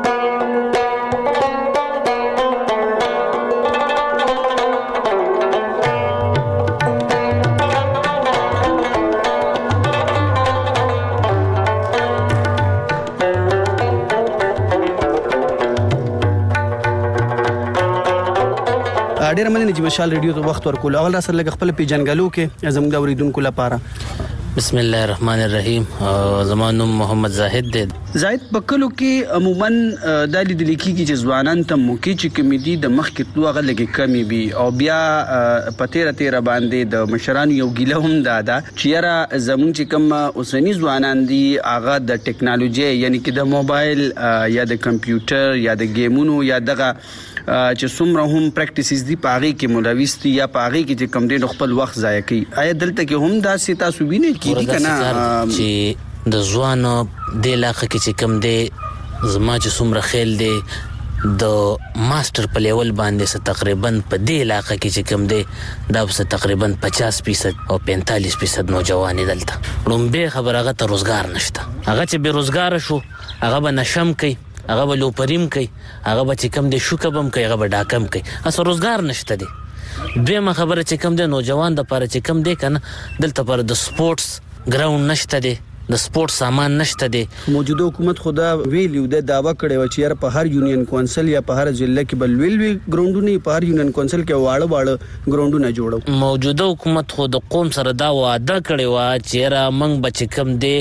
ډیر مننه چې مشال ریډیو ته وخت ورکول اول را سره لګ خپل پیجنګلو کې زموږ د اوریدونکو لپاره بسم الله الرحمن الرحیم زمانو محمد زاهد دی زاهد بکلو کې عموما د لیدل کېږي چې ځوانان ته موکي چې کمیدي د مخ کې توغه لګي کمی بي او بیا په 13 باندې د مشران یو ګیله هم دادا چې را زمون چې کوم اوسنی ځوانان دي هغه د ټیکنالوژي یعنی کې د موبایل یا د کمپیوټر یا د گیمونو یا دغه چې څومره هم پریکټیسز دي پاغي کې ملوث یا پاغي کې چې کم دي خپل وخت ضایع کوي آیا دلته کې هم دا سي تاسو وینئ کیږي کنه چې د ځوانو د علاقې کې چې کم دي زما چې څومره خیل دي د ماستر په لیول باندې څه تقریبا په دې علاقې کې چې کم دي دا څه تقریبا 50% او 45% نوجوان دلته لومبه خبره هغه ته روزګار نشته هغه چې به روزګار شو هغه به نشم کوي هغه به لوپریم کوي هغه به چې کم دي شو کبم کوي هغه به ډاکم کوي اسه روزګار نشته دي دویمه خبره چې کم دي نوجوان د پاره چې کم دي کنه دلته پر د سپورتس ګراوند نشته دي د سپورت سامان نشته دی. موجوده حکومت خدا ویلیو د داوا کړی و چې په هر یونین کونسل یا په هر ضلع کې بل ویل ګراوندونه په هر یونین کونسل کې واړه ګراوندونه جوړو. موجوده حکومت خو د قوم سره دا وعده کړی و چې را موږ بچ کم دی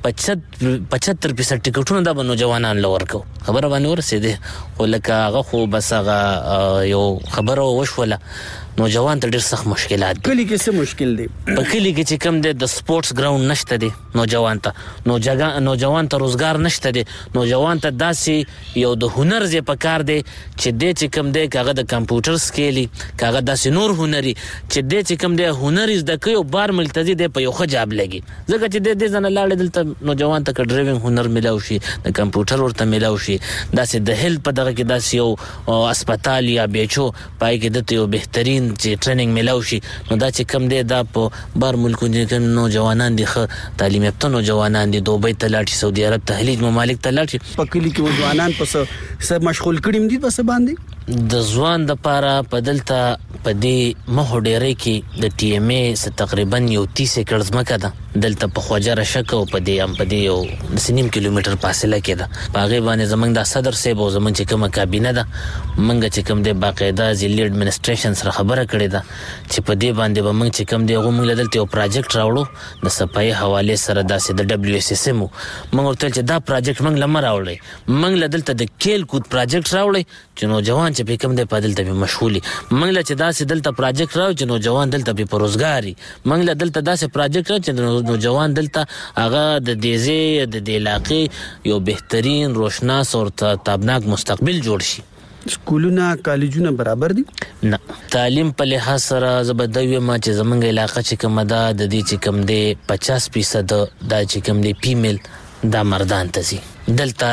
75% ټیکټونه د نوجوانان لور کو خبره باندې ورسېده خو لکه هغه خو بس هغه یو خبره وشوله نوجوان ته ډېر سخت مشکلات دي. کلی کې څه مشکل دی؟ په کلی کې چې کم دی د سپورتس ګراوند نشته دی نوجوان ته روزګار نشته دی. نوجوان ته داسې یو د هنر ځای په کار دی چې دی چې کم دی کاغه د کمپیوټر سکیلی کاغه داسې نور هنري چې دی چې کم دی هنر زده کوي او بار ملتزي دی په یو ښه جاب لګي ځکه چې د دې ځنه لاړې دلته نوجوان ته ډرایوینګ هنر ملاو شي د کمپیوټر ورته ملاو شي داسې د هیلث په دغه کې داسې یو هسپتال یا بیچو پای کې دته یو بهترین چې ټریننګ ملاو شي نو دا چې کم دی دا په بار ملکونو کې نوجوانان دي ښه تعلیم یافته نوجوانان دي دوبۍ ته لاړ شي سعودي عرب ته خلیج ممالک ته لاړ شي. په کلی کې ځوانان په څه مشغول کړي دي په څه باندې د ځوان د پاره په دلته په دې مخ ډېرې کې د ټي ام ای تقریبا یو 30 ایکړ ځمکه ده دلته په خواجه رشک او په دې یو 9 کیلومتر فاصله کې ده په هغه باندې زمنګ د صدر صاحب او زمنګ چې کومه کابینه ده منګه چې کوم د باقاعده ضلعي اډمنسټریشن سره خبره کړې ده چې په دې باندې به موږ چې کوم دی غو موږ دلته یو پروجیکټ راوړو د صفایي حواله سره داسې د دبليو اس اس ام موږ ورته چې دا پروجیکټ موږ لمر راوړی موږ دلته د کېل کود پروجیکټ راوړی چې نوجوان چې کوم دی په دلته به مشغولي موږ چې داسې دلته پروجیکټ راوړو چې نوجوان دلته به پروزګاری موږ دلته داسې پروجیکټ چې نوجوان دلته هغه د دې د علاقې یو بهترین روشناس او تابناک مستقبل جوړ شي. سکولونه کالجونه برابر دي؟ نه تعلیم په لحاظ سره زبدوی ما چې زمونږ علاقه چې کوم ده د دې چې کوم دی 50% دا چې کوم دی فیمیل دا مردان ته سي دلته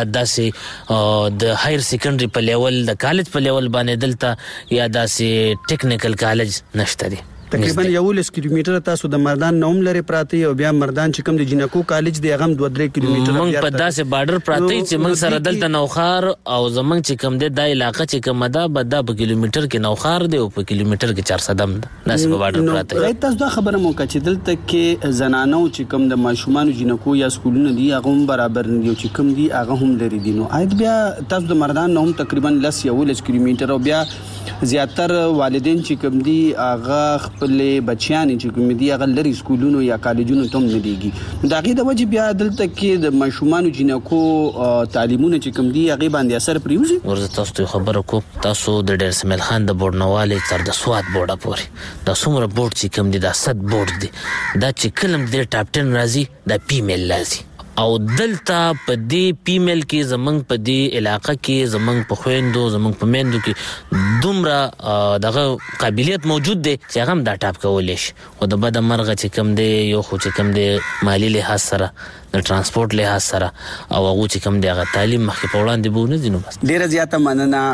داسې د هایر سیکنډري په لیول د کالج په لیول باندې دلته یا داسې ټیکنیکل کالج نشته دي. تقریبا 11 کیلومتره تاسو د مردان نوم لري پراته او بیا مردان چې کوم د جنکو کالج دی هغه 2-3 کیلومتره موږ په داسې بارډر پراته چې موږ سره دلته نوخار او زمنګ چې کوم دی د علاقې چې کوم ده بدا په کیلومتر کې نوخار دی او په کیلومتر کې 400 دم ده داسې په بارډر پراته. تاسو دا خبره مو کړه چې دلته کې زنانو چې کوم د ماشومان جنکو یا سکولونه دی هغه هم برابر نه دی چې کوم دی هغه هم لري دي نو آید بیا تاسو د مردان نوم تقریبا 11 کیلومتر او بیا زیاتر والدین چې کوم دی هغه خپل بچیان چې کوم دي هغه لري سکولونو یا کالجونو ته نه دیږي دا غي د وجه بیا دلته کې د ماشومان جنکو تعلیمونه چې کوم دي هغه باندې اثر پریوزي. ورته تاسو خبره کو تاسو د ډیر سمیل خان د بورډنواله تر د سواد بورډه پوري د څومره بورډ چې کوم دي د صد بورډ دي دا چې کلم د ټاپ 10 راځي د فیمیل لازم او دلته په دې فیمیل کې زمنګ په دې علاقې کې زمنګ په خويندو زمنګ په میندو کې دومره دغه قابلیت موجود دی چې هغه دا ټاپ کولې شي او د بد مرغه چې کم دی یو خو چې کم دی مالی لحاظ سره د ترانسپورت لحاظ سره او هغه چې کم دی هغه تعلیم مخکې په وړاندې بونه دي نو بس ډیره زیاته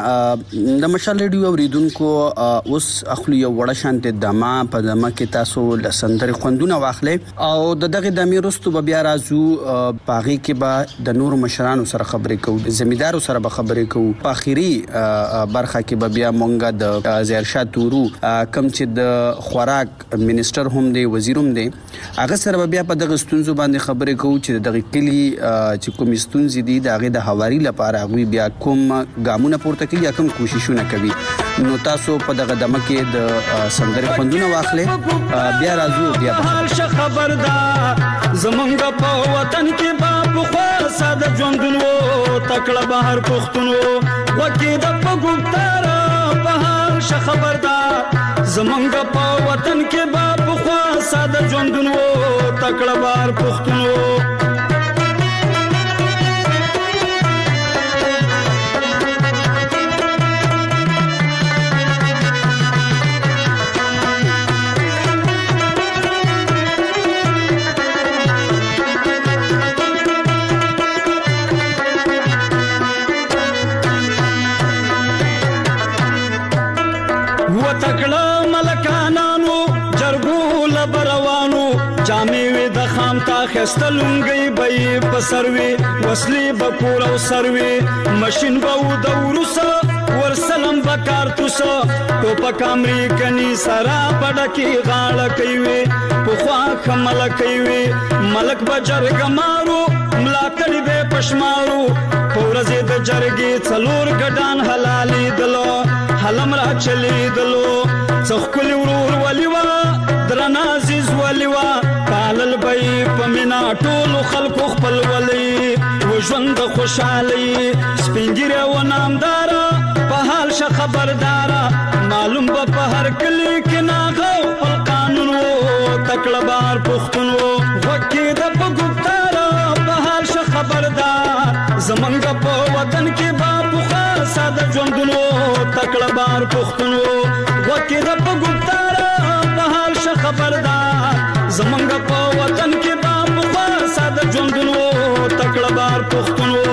مننه د مشال ریډیو اوریدونکو اوس اخلي یو وړه شانت دما په دما کې تاسو لسندري خوندونه واخلې او دغه د میرستو بیا راځو باغی کې با د نور مشرانو سره خبرې کوو زمیدارو سره به خبرې کوو په اخیری برخه کې به بیا مونږه د زیرشاه تورو کم چې د خوراک منیسټر هم دی وزیر هم دی هغه سره بیا په دغه ستونزو باندې خبرې کوو چې دغه کلی چې کوم ستونزې دي دغه د حواري لپاره غوي بیا کوم ګامونه پورته کوي یا کوم کوششونه کوي نو تاسو په دغه دمه کې د سندري خوندونه واخلې بیا راځو بیا خبردار زمونږ په وطن کې باب خو ساده ژوندونو تکړه بهر پښتونو وکي د پګوتار بهر ش خبردار زمونږ په وطن کې باب خو ساده ژوندونو تکړه بهر پښتونو خستلونګي به په سروي وسلې به کور او سروي ماشين به د ورسه ور سلام بکار توسو ټوپک امریکنی سرا پډکی غاړه کوي په خوا کمل کوي ملک بجرګ مارو ملاکړي به پښمارو پورزه د جرګي څلور ګډان حلالي دلو حلم را چلی دلو څخکل ورور ولوا درنازیز ولوا پالل بای پمینا ټول خلکو خپل ولی وژوند خوشالي سپینګره و نامدار په حال ش خبردارا معلوم په هر کلی کې ناغو قانون وو تکړبار پښتون وو وکي د بګوتار په حال ش خبردار زمنګ په وطن کې باپو خاصه د ژوندونو تکړبار پښتون وو وکي د بګوتار په حال ش خبردار زمنګ په وطن کې باپو خاصه د ژوندونو تکړبار پښتون وو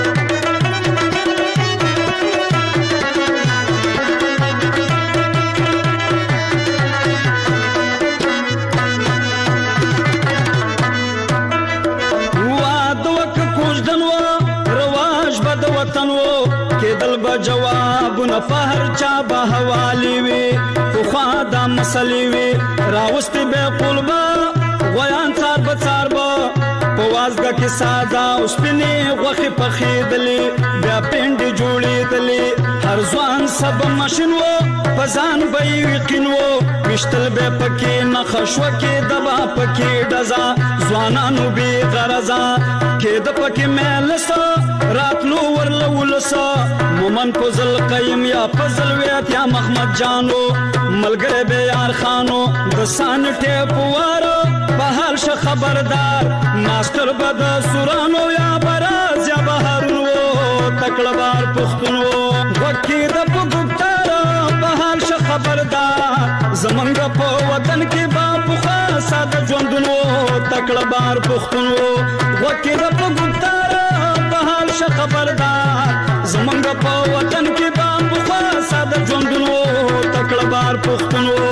جواب نه فهر چا به حوالی وي خو دا مسلې وي راوستي به قلبا غیان څار به څار به په وازګه کې ساده اوس پنې غوښې پخېدلې بیا پنډې جوړېدلې هر ځوان سب ماشین و په ځان به یې یقین و ویشتل به پکې نښه شوه کېده به پکې ډزه ځوانانو بې غرضه کېده پکې میلسه راتلو ورله ولسه مومن فضل قیم یا فضل ویت یا محمد جانو ملګری به یار خانو د سان ټیپ واره په حال ش خبردار ماستر به د سورانو یا براز یا بهارو تکړبار پښتون وو وکي د بګوتار په حال ش خبردار زمنګ په وطن کې باپو خاصه د ژوندونو تکړبار پښتون وو وکي د بګوتار په حال ش خبردار زمنګ په وطن کې باپو خاصه د ژوندونو تکړبار پښتون وو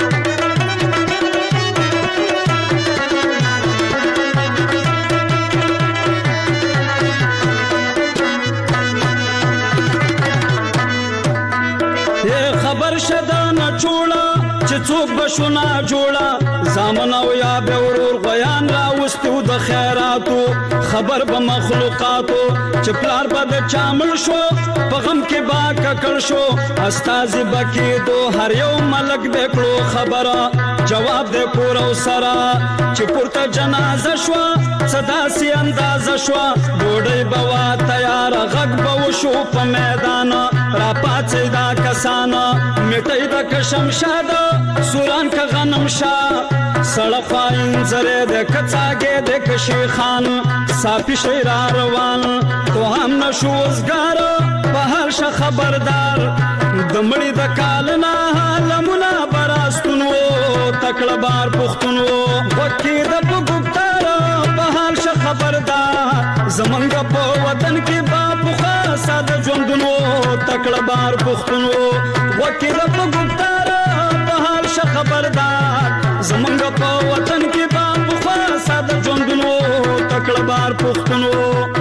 خبر شدا نه چولا چې څوک بشونه جوړه زامن او یا به ورور غیان را وستو د خیراتو خبر به مخلوقاتو چې پلار به د چامل شو په غم کې با ککړ شو استاذ بکی دو هر یو ملک به کړو خبره جواب دې پور او سرا چې پورته جنازه شو صدا سي انداز شو ډوډۍ بوا تیار غږ به وشو په میدان را پاتې دا کسانه میټي د کشم شاده سوران کا غنم شا سړفاین زره د کڅاګه د کشي خان صافي شیر روان تو هم نشو وزګار په هر ش خبردار دمړي د کالنا لمنا براستونو تکړبار پښتونو وکي د بګوتار په هر ش خبردار زمنګ په وطن کې باپو خاصه د ژوندونو تکړبار پښتونو وکي د بګوتار په هر ش خبردار زمنګ په وطن کې باپو خاصه د ژوندونو تکړبار پښتونو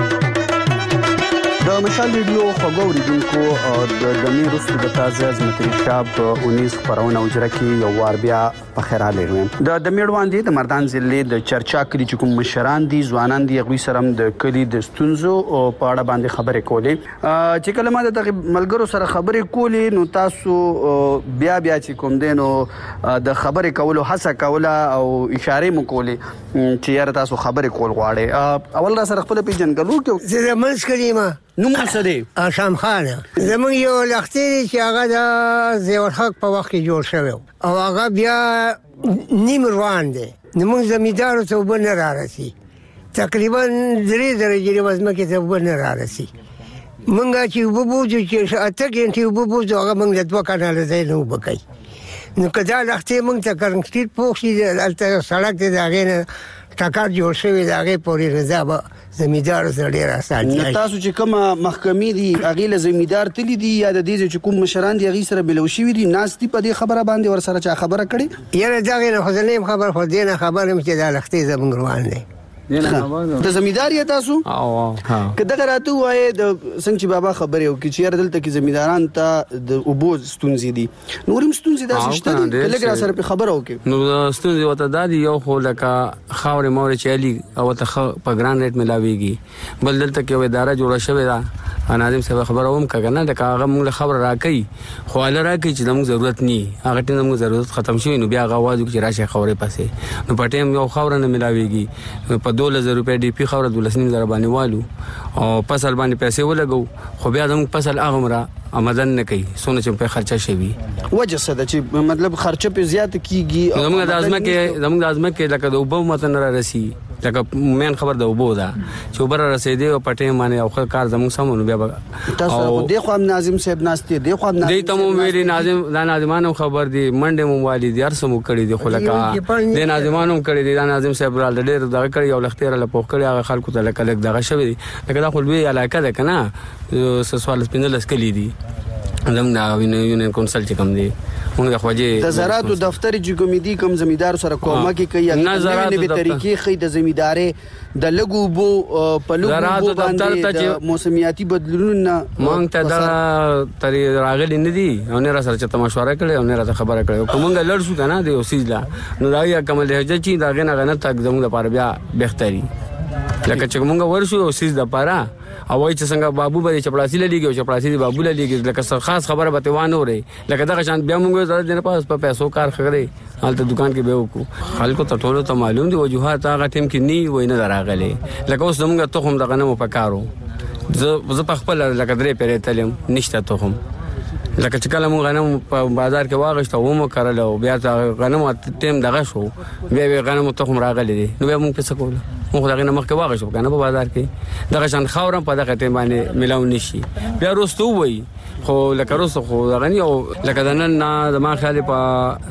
د مشال ریډیو خبرونکو د جمعي رسو د تازه عظمت شاب 19 خبرونه اجرا کې یو وار بیا په خیر حال لرم د میړوان دي د مردان ضلع د چرچا کلی چې کوم مشران دي ځوانان دي غوي سره د کلی د ستونزو په اړه باندې خبرې کولې چې کله ما د ملګرو سره خبرې کولې نو تاسو بیا چې کوم دینو د خبرې کولو هڅه کوله او اشاره مو کولې چې یاره تاسو خبرې کول غواړئ اول را سره خپل پیژنګلو کې زه منځ کلیمه نوم څه دی شام خان زموږ یو لختې چې هغه د زیور حق په وخت کې جوړ شوی او هغه بیا نیم روان دی زموږ زمیندارو ته اوبه نه رارسي تقریبا 3 درجې وزمکې ته اوبه نه رارسي موږ چې اوبه بوځو چې 8 غنټې اوبه بوځو هغه موږ د 2 کاناله ځای نه اوبه کوي نو که دا لختې موږ ته کرنګسټریټ پوخ شي هلته سړک دی د هغې نه ټکر جوړ شوی د هغې پورې رضا به زمیندار سره ډېر اسانتیا تاسو چې کومه محکمې دي هغې له زمیندار تللی دي یا د دې چې کوم مشران دي هغې سره بلو شوي دي ناست دي په دې خبره باندې ورسره چا خبره کړې یاره دغې نه خو زه نه یم خبر خو دې نه خبر یم چې دا لښتې زموږ روان دی د زمیدار یا تاسو کله راته وای د څنګه چې بابا خبرې وکړي چې دلته کې زمیداران ته د اوبو ستونزې دي نورم ستونزې داسې شته کله را سره په خبره وکړي نو ستونزې وته دادي یو خو لکه خاورې مورې چالي او ته په ګران ریټ ملاويږي بل دلته کې اداره جوړه شوې ده ناظم صاحب خبره هم کګنه د هغه موږ خبر راکې خو له راکې چې موږ ضرورت ني هغه ټیم موږ ضرورت ختم شوی نو بیا غواړو چې راشه خبره پسې نو په ټیم یو خبره نه ملاويږي په 2000 روپے ډي پی خبره 12,000 باندې والو او فصل باندې پیسې ولګو خو بیا موږ فصل هغه مرا آمدن نه کوي سونه چې په خرچه شوی وجه څه ده چې مطلب خرچه په زیات کیږي زموږ د ازمه کې لکه د وبو متن را رسی لکه مین خبر د وبو ده چې وبره رسیدي او پټه باندې او کار زموږ سمونه بیا تاسو د خو ناظم صاحب ناشته د خو ناظم د تمو ویلي ناظم دا ناظمانو خبر دي منډه مو والي دي ارسمو کړی دي خو لکه د ناظمانو کړی دي دا ناظم صاحب را ډېر دغه کړی او لختیر له پوخ کړی هغه خلکو ته لکه دغه شوی دي لکه دا خو لوی علاقه ده کنه سوال سپینل اسکلی دي زموږ یونین کونسل چې کوم دي موږ د خواجه د زراعتو دفتر چې کومیدي کوم زمیدار سره کومه کوي نه زراعت به طریقې خې د زمیدارې د لګو بو په لګو باندې د موسمیاتي بدلونونو مونږ ته دا تری راغلي نه دي او نه را سره چې مشوره کړي او نه را خبره کړي کومه لړ شو کنه د اوسیلا نو دا یا کوم له چې دا غنه تک زموږ لپاره بیا بهتري لکه چې موږ ورشو اوسیز د پاره او وای چې څنګه بابو به چپړاسي لګي او چپړاسي دی بابو لګي لکه خاص خبره به وانه وري لکه دا شان بیا موږ زړه دنه پاس په پیسو کار خغري حالت دکان کې به وکړو خلکو ته ټول ته معلوم دي وجوهات هغه ټیم کې ني وینه دراغلي لکه اوس موږ ته هم دغه نه پکارو زه په خپل لکه درې پیرې تلم نشته ته هم لکه چې کله موږ غنم په بازار کې واغښت او مو کړل او بیا غنم ټیم دغه شو بیا غنم ته هم راغلي دي نو بیا موږ څه کوو موږ دغه نه مخکې واغښت کنه په بازار کې دغه شان خاورم په دغه ټیم باندې ملاو نشي بیا روستو وای خو لکه روستو خو دغه نه او لکه دنن نه زما خیال په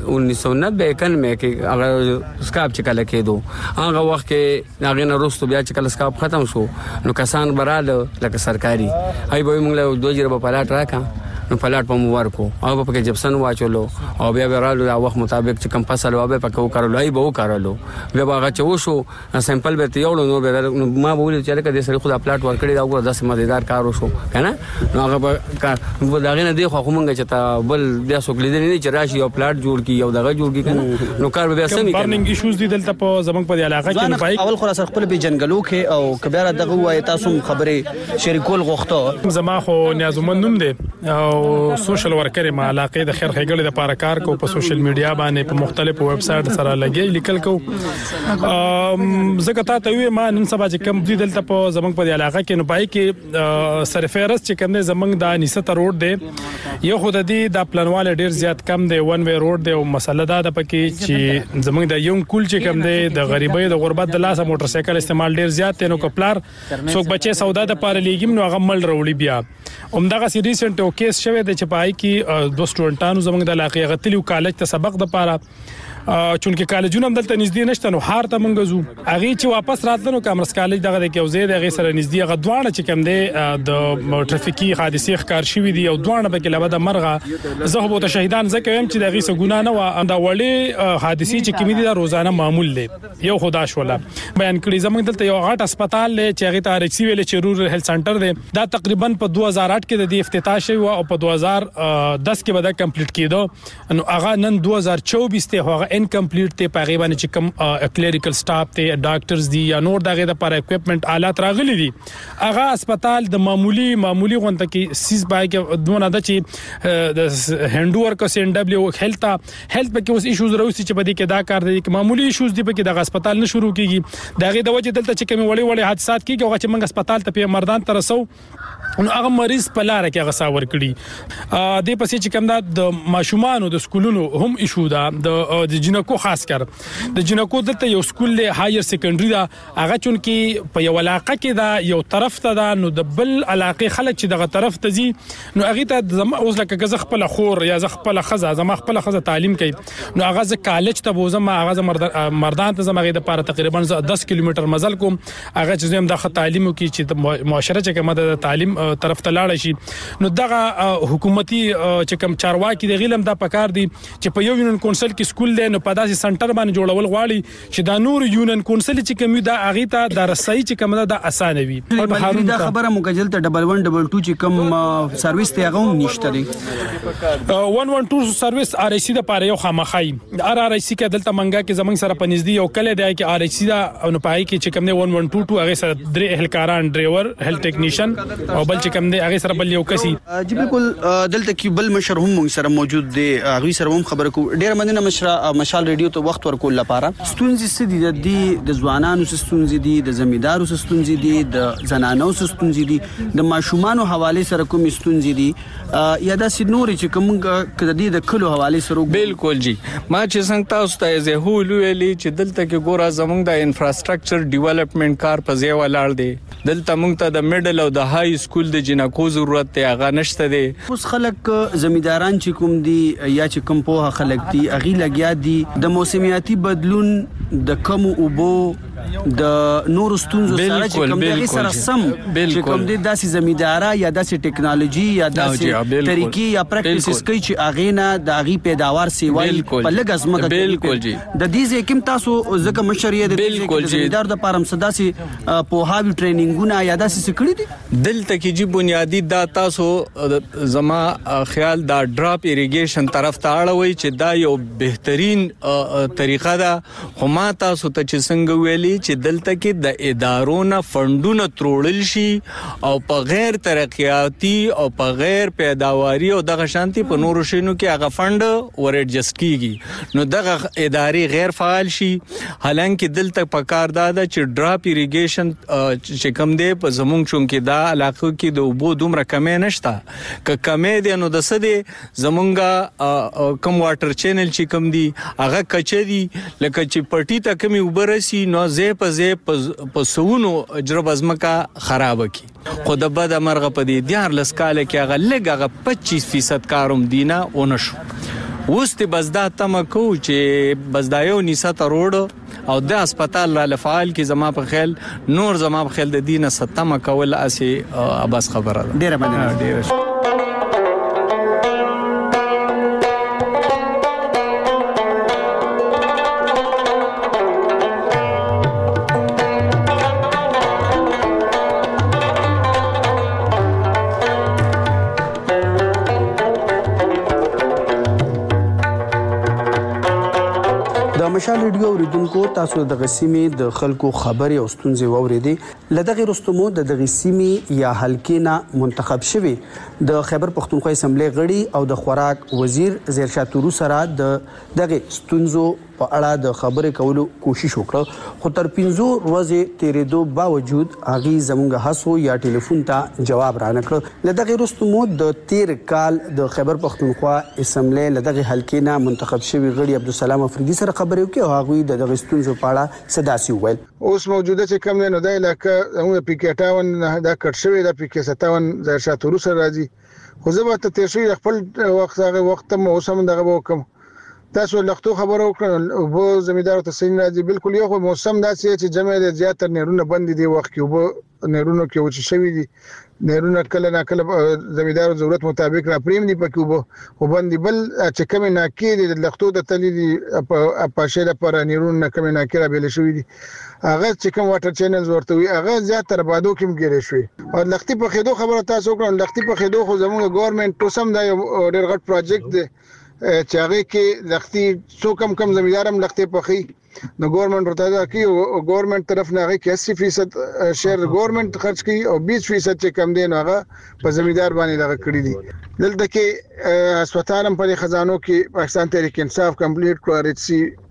1990 کې هغه سکاپ چې کله کېدو هغه وخت کې هغه نه روستو بیا چې کله سکاپ ختم شو نو کسان براله لکه سرکاري هاي به موږ له 2 جره په پلاټ راکا نو پلاټ په مو ورکو او په کې جپسن واچولو او بیا ورالو دا وخت مطابق چې کم فصل وابه پکو کارلو ای به وکړلو بیا هغه چې وشو سمپل به تیولو نو به ما بوله چې لکه د سره خو د پلاټ ورکړی دا وګوره 10 مزیدار کار وشو کنه نو هغه کار دا غنه دی خو مونږ چې تا بل بیا څوک لیدل نه چې راشي یو پلاټ جوړ کی یو دغه جوړ کی کنه نو کار بیا سمې برننګ ایشوز دي دلته په زمنګ په علاقه کې نه پای اول خو سره خپل به جنگلو کې او کبیره دغه وای تاسو خبره شریکول غوښته زما خو نیازمن نوم دی او سوشل ورکر ما علاقه د خیر خېګړې د پاره کار کو په سوشل میډیا باندې په مختلفو ویب سټ سره لګي لیکل کو زګه ته وی ما نن سبا چې کم دي دلته په زمنګ په علاقه کې نو پای کې سرفیرس چې کم نه زمنګ د نسته روډ دی یو خود دی د پلانواله ډیر زیات کم دی ون وی روډ دی او مسله دا د پکې چې زمنګ د یو کول چې کم دی د غریبۍ د غربت د لاسه موټر سایکل استعمال ډیر زیات دی نو کپلار څوک بچي سودا د پاره لیګم نو هغه مل وروړي بیا همدغه سی ریسنت او کیس شوه د چپای کې 2 سټوډنټانو زمنګ د علاقې غتلیو کالج ته سبق د پاره چونکه کالجونه هم دلته نږدې نشته نو هار ته مونږ زو هغه چې واپس راتلنو کامرس کالج دغه د کېوزې دغه سره نږدې هغه دوانه چې کم دی د ټرافیکي حادثې ښکار شوې دي او دوانه به کې لبه د مرغه زه به ته شهیدان زکه هم چې دغه څه ګناه نه و دا وړي حادثې چې کمی دي دا روزانه معمول دي یو خدا شولا بیان کړی زمونږ دلته یو غټ هسپتال چې هغه ته RXC ویل چې رورل هیلث سنټر دی دا تقریبا په 2008 کې د افتتاح شوی او په 2010 کې به دا کمپلیټ کېدو نو هغه نن 2024 ته هغه انکمپلیټ ته پاغي باندې چې کوم کلریکل سټاف ته ډاکټرز دي یا نور دغه د پر اکوپمنٹ آلات راغلي دي هغه هسپتال د معمولی غونډه کې سیس بای کې دونه د چې د هندور کو سي ان دبليو هیلث په کې اوس ایشوز راوستي چې بده کې دا کار دي چې معمولی ایشوز دي په کې د هسپتال نه شروع کیږي دغه د وجه دلته چې کوم وړي حادثات کیږي هغه چې موږ هسپتال ته په مردان تر رسو نو هغه مریض په لار کې غسا ور کړی د پسې چې کوم د ماشومان د سکولونو هم ایشو دا د جنکو خاص کر د جنکو دلته یو سکول له هایر سیکنډري دا هغه چون کې په یو علاقه کې دا یو طرف ته دا نو د بل علاقه خلک چې دغه طرف ته زی نو هغه ته اوس لکه زه خپل خور یا زه خپل خزه زما خپل خزه تعلیم کوي نو هغه ز کالج ته بوزم هغه مردان ته زما د پاره تقریبا 10 کیلومتر مزل کوم هغه چې زم د تعلیم کې چې معاشره چې کومه د تعلیم طرف ته لاړ شي نو دغه حکومتي چې کوم چارواکي د غیلم دا پکار دي چې په یو یونین کونسل کې سکول دی نو په داسې سنټر باندې جوړول غواړي چې دا نور یونین کونسل چې کوم دا اغه ته د رسۍ چې کوم دا اسانه وي. دا خبره مکجل ته 1112 چې کوم سرویس ته هغه نشته دی 112 سرویس آر ای سی د پاره یو خامخای آر ای سی کې دلته منګه کې زمنګ سره پنځدي یو کله دی کې آر ای سی دا نو پای کې چې کوم دی 1122 هغه سره درې اهلکاران ډرایور هیلث ټیکنیشن او بل چې کوم دی هغه سره بل یو کسي جی بالکل دلته کې بل مشر هم موږ سره موجود دی هغه سره هم خبره کو ډیر مننه مشال ریډیو ته وخت ورکول لپاره ستونزې سدي د ځوانانو ستونزې دي د زمیدارو ستونزې دي د زنانو ستونزې دي د ماشومانو حواله سره کوم ستونزې دي یا د سینوري چې کوم کدی د کلو حواله سره بالکل جی ما چې څنګه تاسو ته زه هولو ویلي چې دلته کې ګوره زمونږ د انفراستراکچر ډیولپمنٹ کار په ځای ولاړ دی دلته موږ ته د میډل او د های سکول د جنکو ضرورت دی هغه نشته دی اوس خلک زمیداران چې کوم دي یا چې کوم په خلک دي اغي لګیا دي د موسمیاتي بدلون د کم اوبو د نور ستونزو سره چې کوم دغه سره سم چې کوم دي داسې زمیدارا یا داسې ټیکنالوژي یا داسې طریقې یا پریکټیسز کوي چې اغه نه د اغي پیداوار سیوای په لګ ازمکه بالکل جی د دې ځکه تاسو ځکه مشریه د زمیدار د پارم صداسي په هاوی ټریننګونه یا داسې سکړی دي دلته کې جی بنیادی دا تاسو زما خیال دا ډراپ ایریګیشن طرف ته اړوي چې دا یو بهترین طریقه ده خو ما تاسو ته چې څنګه ویلي چې دلته کې د ادارو نه فندونه ترول شي او په غیر ترقیاتی او په غیر پیداواري او دغه شانتي په نورو شینو کې هغه فند ور ایڈجسټ کیږي نو دغه ادارې غیر فعال شي حالانکه دلته په کار دا چې ډراپ ایریګیشن چې کم دی په زمونږ چون کې دا علاقو کې د اوبو دومره کمې نشته ک کمې دي نو د سدي زمونږه کم واټر چینل چې کم دي هغه کچې دي لکه چې پټی ته کمی وبرسي نو په سونو جرب ازمکا خراب کی خو د بد مرغه په دې دیار لسکاله کې هغه لګه 25% کاروم دینه ونشو وست بزدا تم کو چې بزدایو نیسه روډ او د هسپتال را لفعال کې زما په خیال نور زما په خیال د دینه ستم کول اسی اباس خبره ډیره مننه ډیره مشال ریډیو اوریدونکو تاسو د غسیمې د خلکو خبري او ستونزې واوریدي لدغه رستمو د غسیمې یا حلقې نه منتخب شوی د خیبر پختونخوا اسمبلی غړي او د خوراک وزیر زیرشاه تورو سره دغه ستونزو په اړه د خبرې کولو کوشش وکړه خو تر 15 ورځې تیرېدو باوجود هغه زموږ هڅو یا ټلیفون ته جواب را نکړ لدغه رستمو د تیر کال د خیبر پختونخوا اسمبلی لدغه حلقې نه منتخب شوی غړي عبدالسلام افریدي سره خبرې وکړه هغه د دغه ستونزو په اړه صداسي وویل اوس موجوده چې کوم نه د علاقې موږ پی کې 58 دا کټ شوی د پی کې 57 زیرشاه تورو سره راځي خو زه به ته تیر شوی خپل وخت هغه وخت مو اوسم دغه وکم تاسو لختو خبرو کړل او زمیدارو ته سین راځي بالکل یو موسم داسې چې جمع د زیاتره نهرونه بند دي وخت کې او نهرونو کې وچ شوی دي نهرونه کله نه کله زمیدارو ضرورت مطابق را پریم دي پکې او بند بل چې کم نه کې د لختو د تلې دي په شیله پر نهرونه کم نه کې را بیل شوی دي هغه چې کوم واټر چینلز ورته وي هغه زیاتره بادو کې مګری شوی او لختي په خېدو خبره تاسو کړل لختي په خېدو خو زموږ ګورنمنت توسم دا ډېر غټ پروجیکټ دی چې هغه کې لختي څو کم زمیدارم لختي پخې نو ګورنمنت ورته دا کوي او ګورنمنت طرف نه هغه کې 80% شیر ګورنمنت خرج کوي او 20% چې کم دي نو هغه په زمیدار باندې لګ کړی دي دلته کې هسپتالم په خزانو کې پاکستان تحریک انصاف کمپلیټ کړی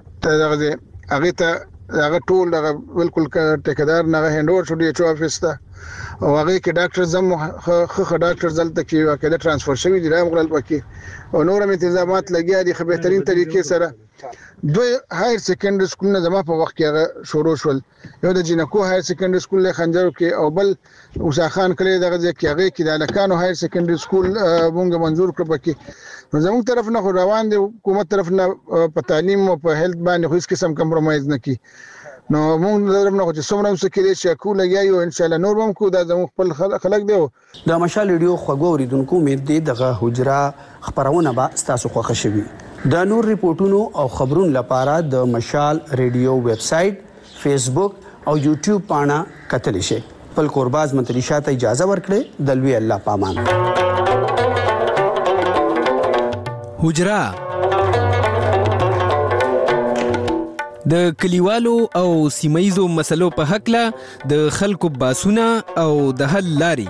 چې هغه ته هغه ټول بالکل ټیکدار نه هندور شو دی چې افیس ته او هغه کې ډاکټر زم خو ډاکټر زلته کې واکده ترانسفر شوی دی راغلل پکې او نور انتظامات لګیا دي خو بهترین طریقې سره دوی هایر سیکنډري سکول نه زما په وخت کې شروع شول یو د جنکو هایر سیکنډري سکول له خنجر کې او بل موسی خان کلی دغه ځکه هغه کې د لکانو هایر سیکنډري سکول مونږ منزور کړ پکې نو زموږ طرف نه روان دي حکومت طرف نه په تعلیم او په هیلث باندې هیڅ قسم کمپرمایز نه کی نو موږ درم نه چې څومره مسکري شي کوله یو ان شاء الله نور هم کو دا زموږ خپل خلک دی د مشال ریډیو خوږو اوریدونکو امید دی دغه حجره خبرونه به تاسو خوښ شي د نور ریپورتونو او خبرونو لپاره د مشال ریډیو ویب سټ فیسبوک او یوټیوب باندې کتلی شئ خپل قرباز منتریشات اجازه ورکړي د لوی الله پامان حجره د کلیوالو او سیمایزو مسلو په حق له د خلکو باسونه او د حل لاري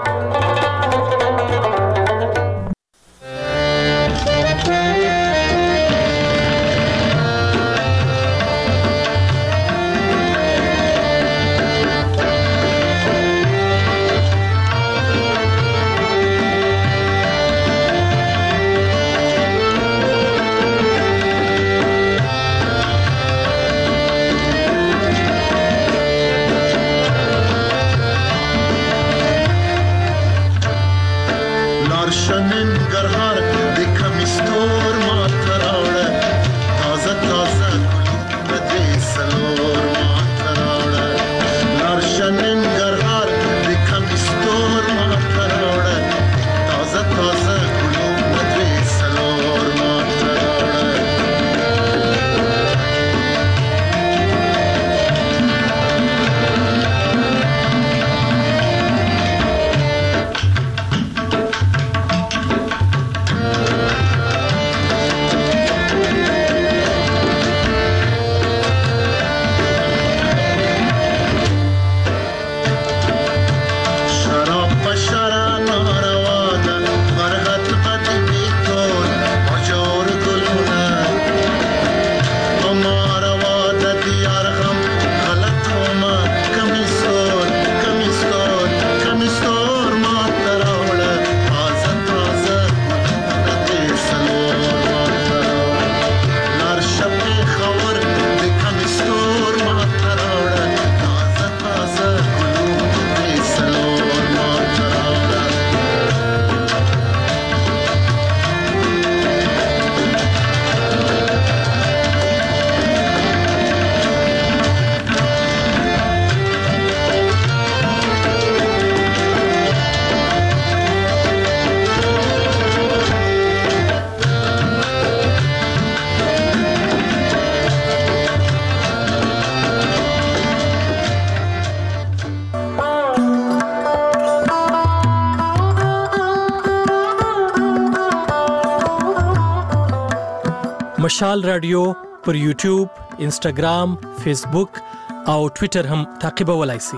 مشال رادیو پر یوټیوب، انسټاګرام، فیسبوک او ټوئیټر هم تعقیبولای شئ.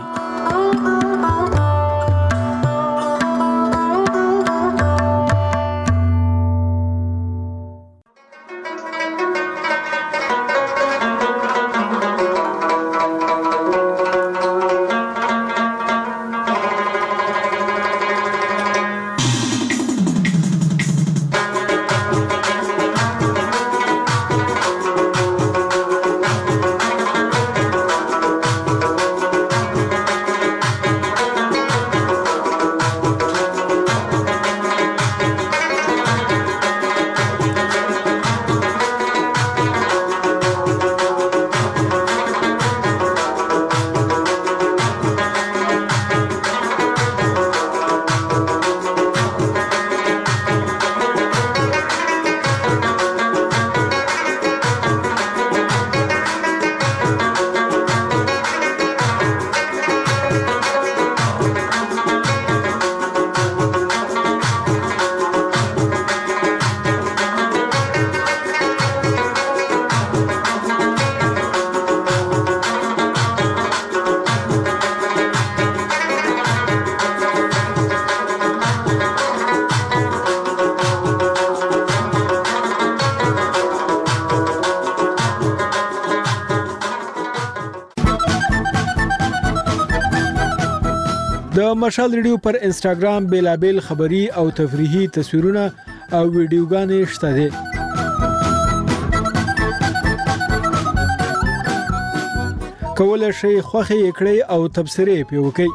د مشال ریډیو پر انسټاګرام بیلابل خبری او تفریحي تصویرونه او ویډیوګانې شته دي. کولای شئ خوښي کړئ او تبصرې پې وکړئ.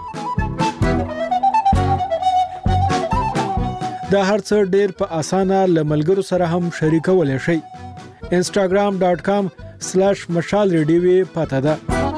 دا هرڅه ډېر په اسانه له ملګرو سره هم شریکولای شئ. instagram.com/mashalradio پته ده.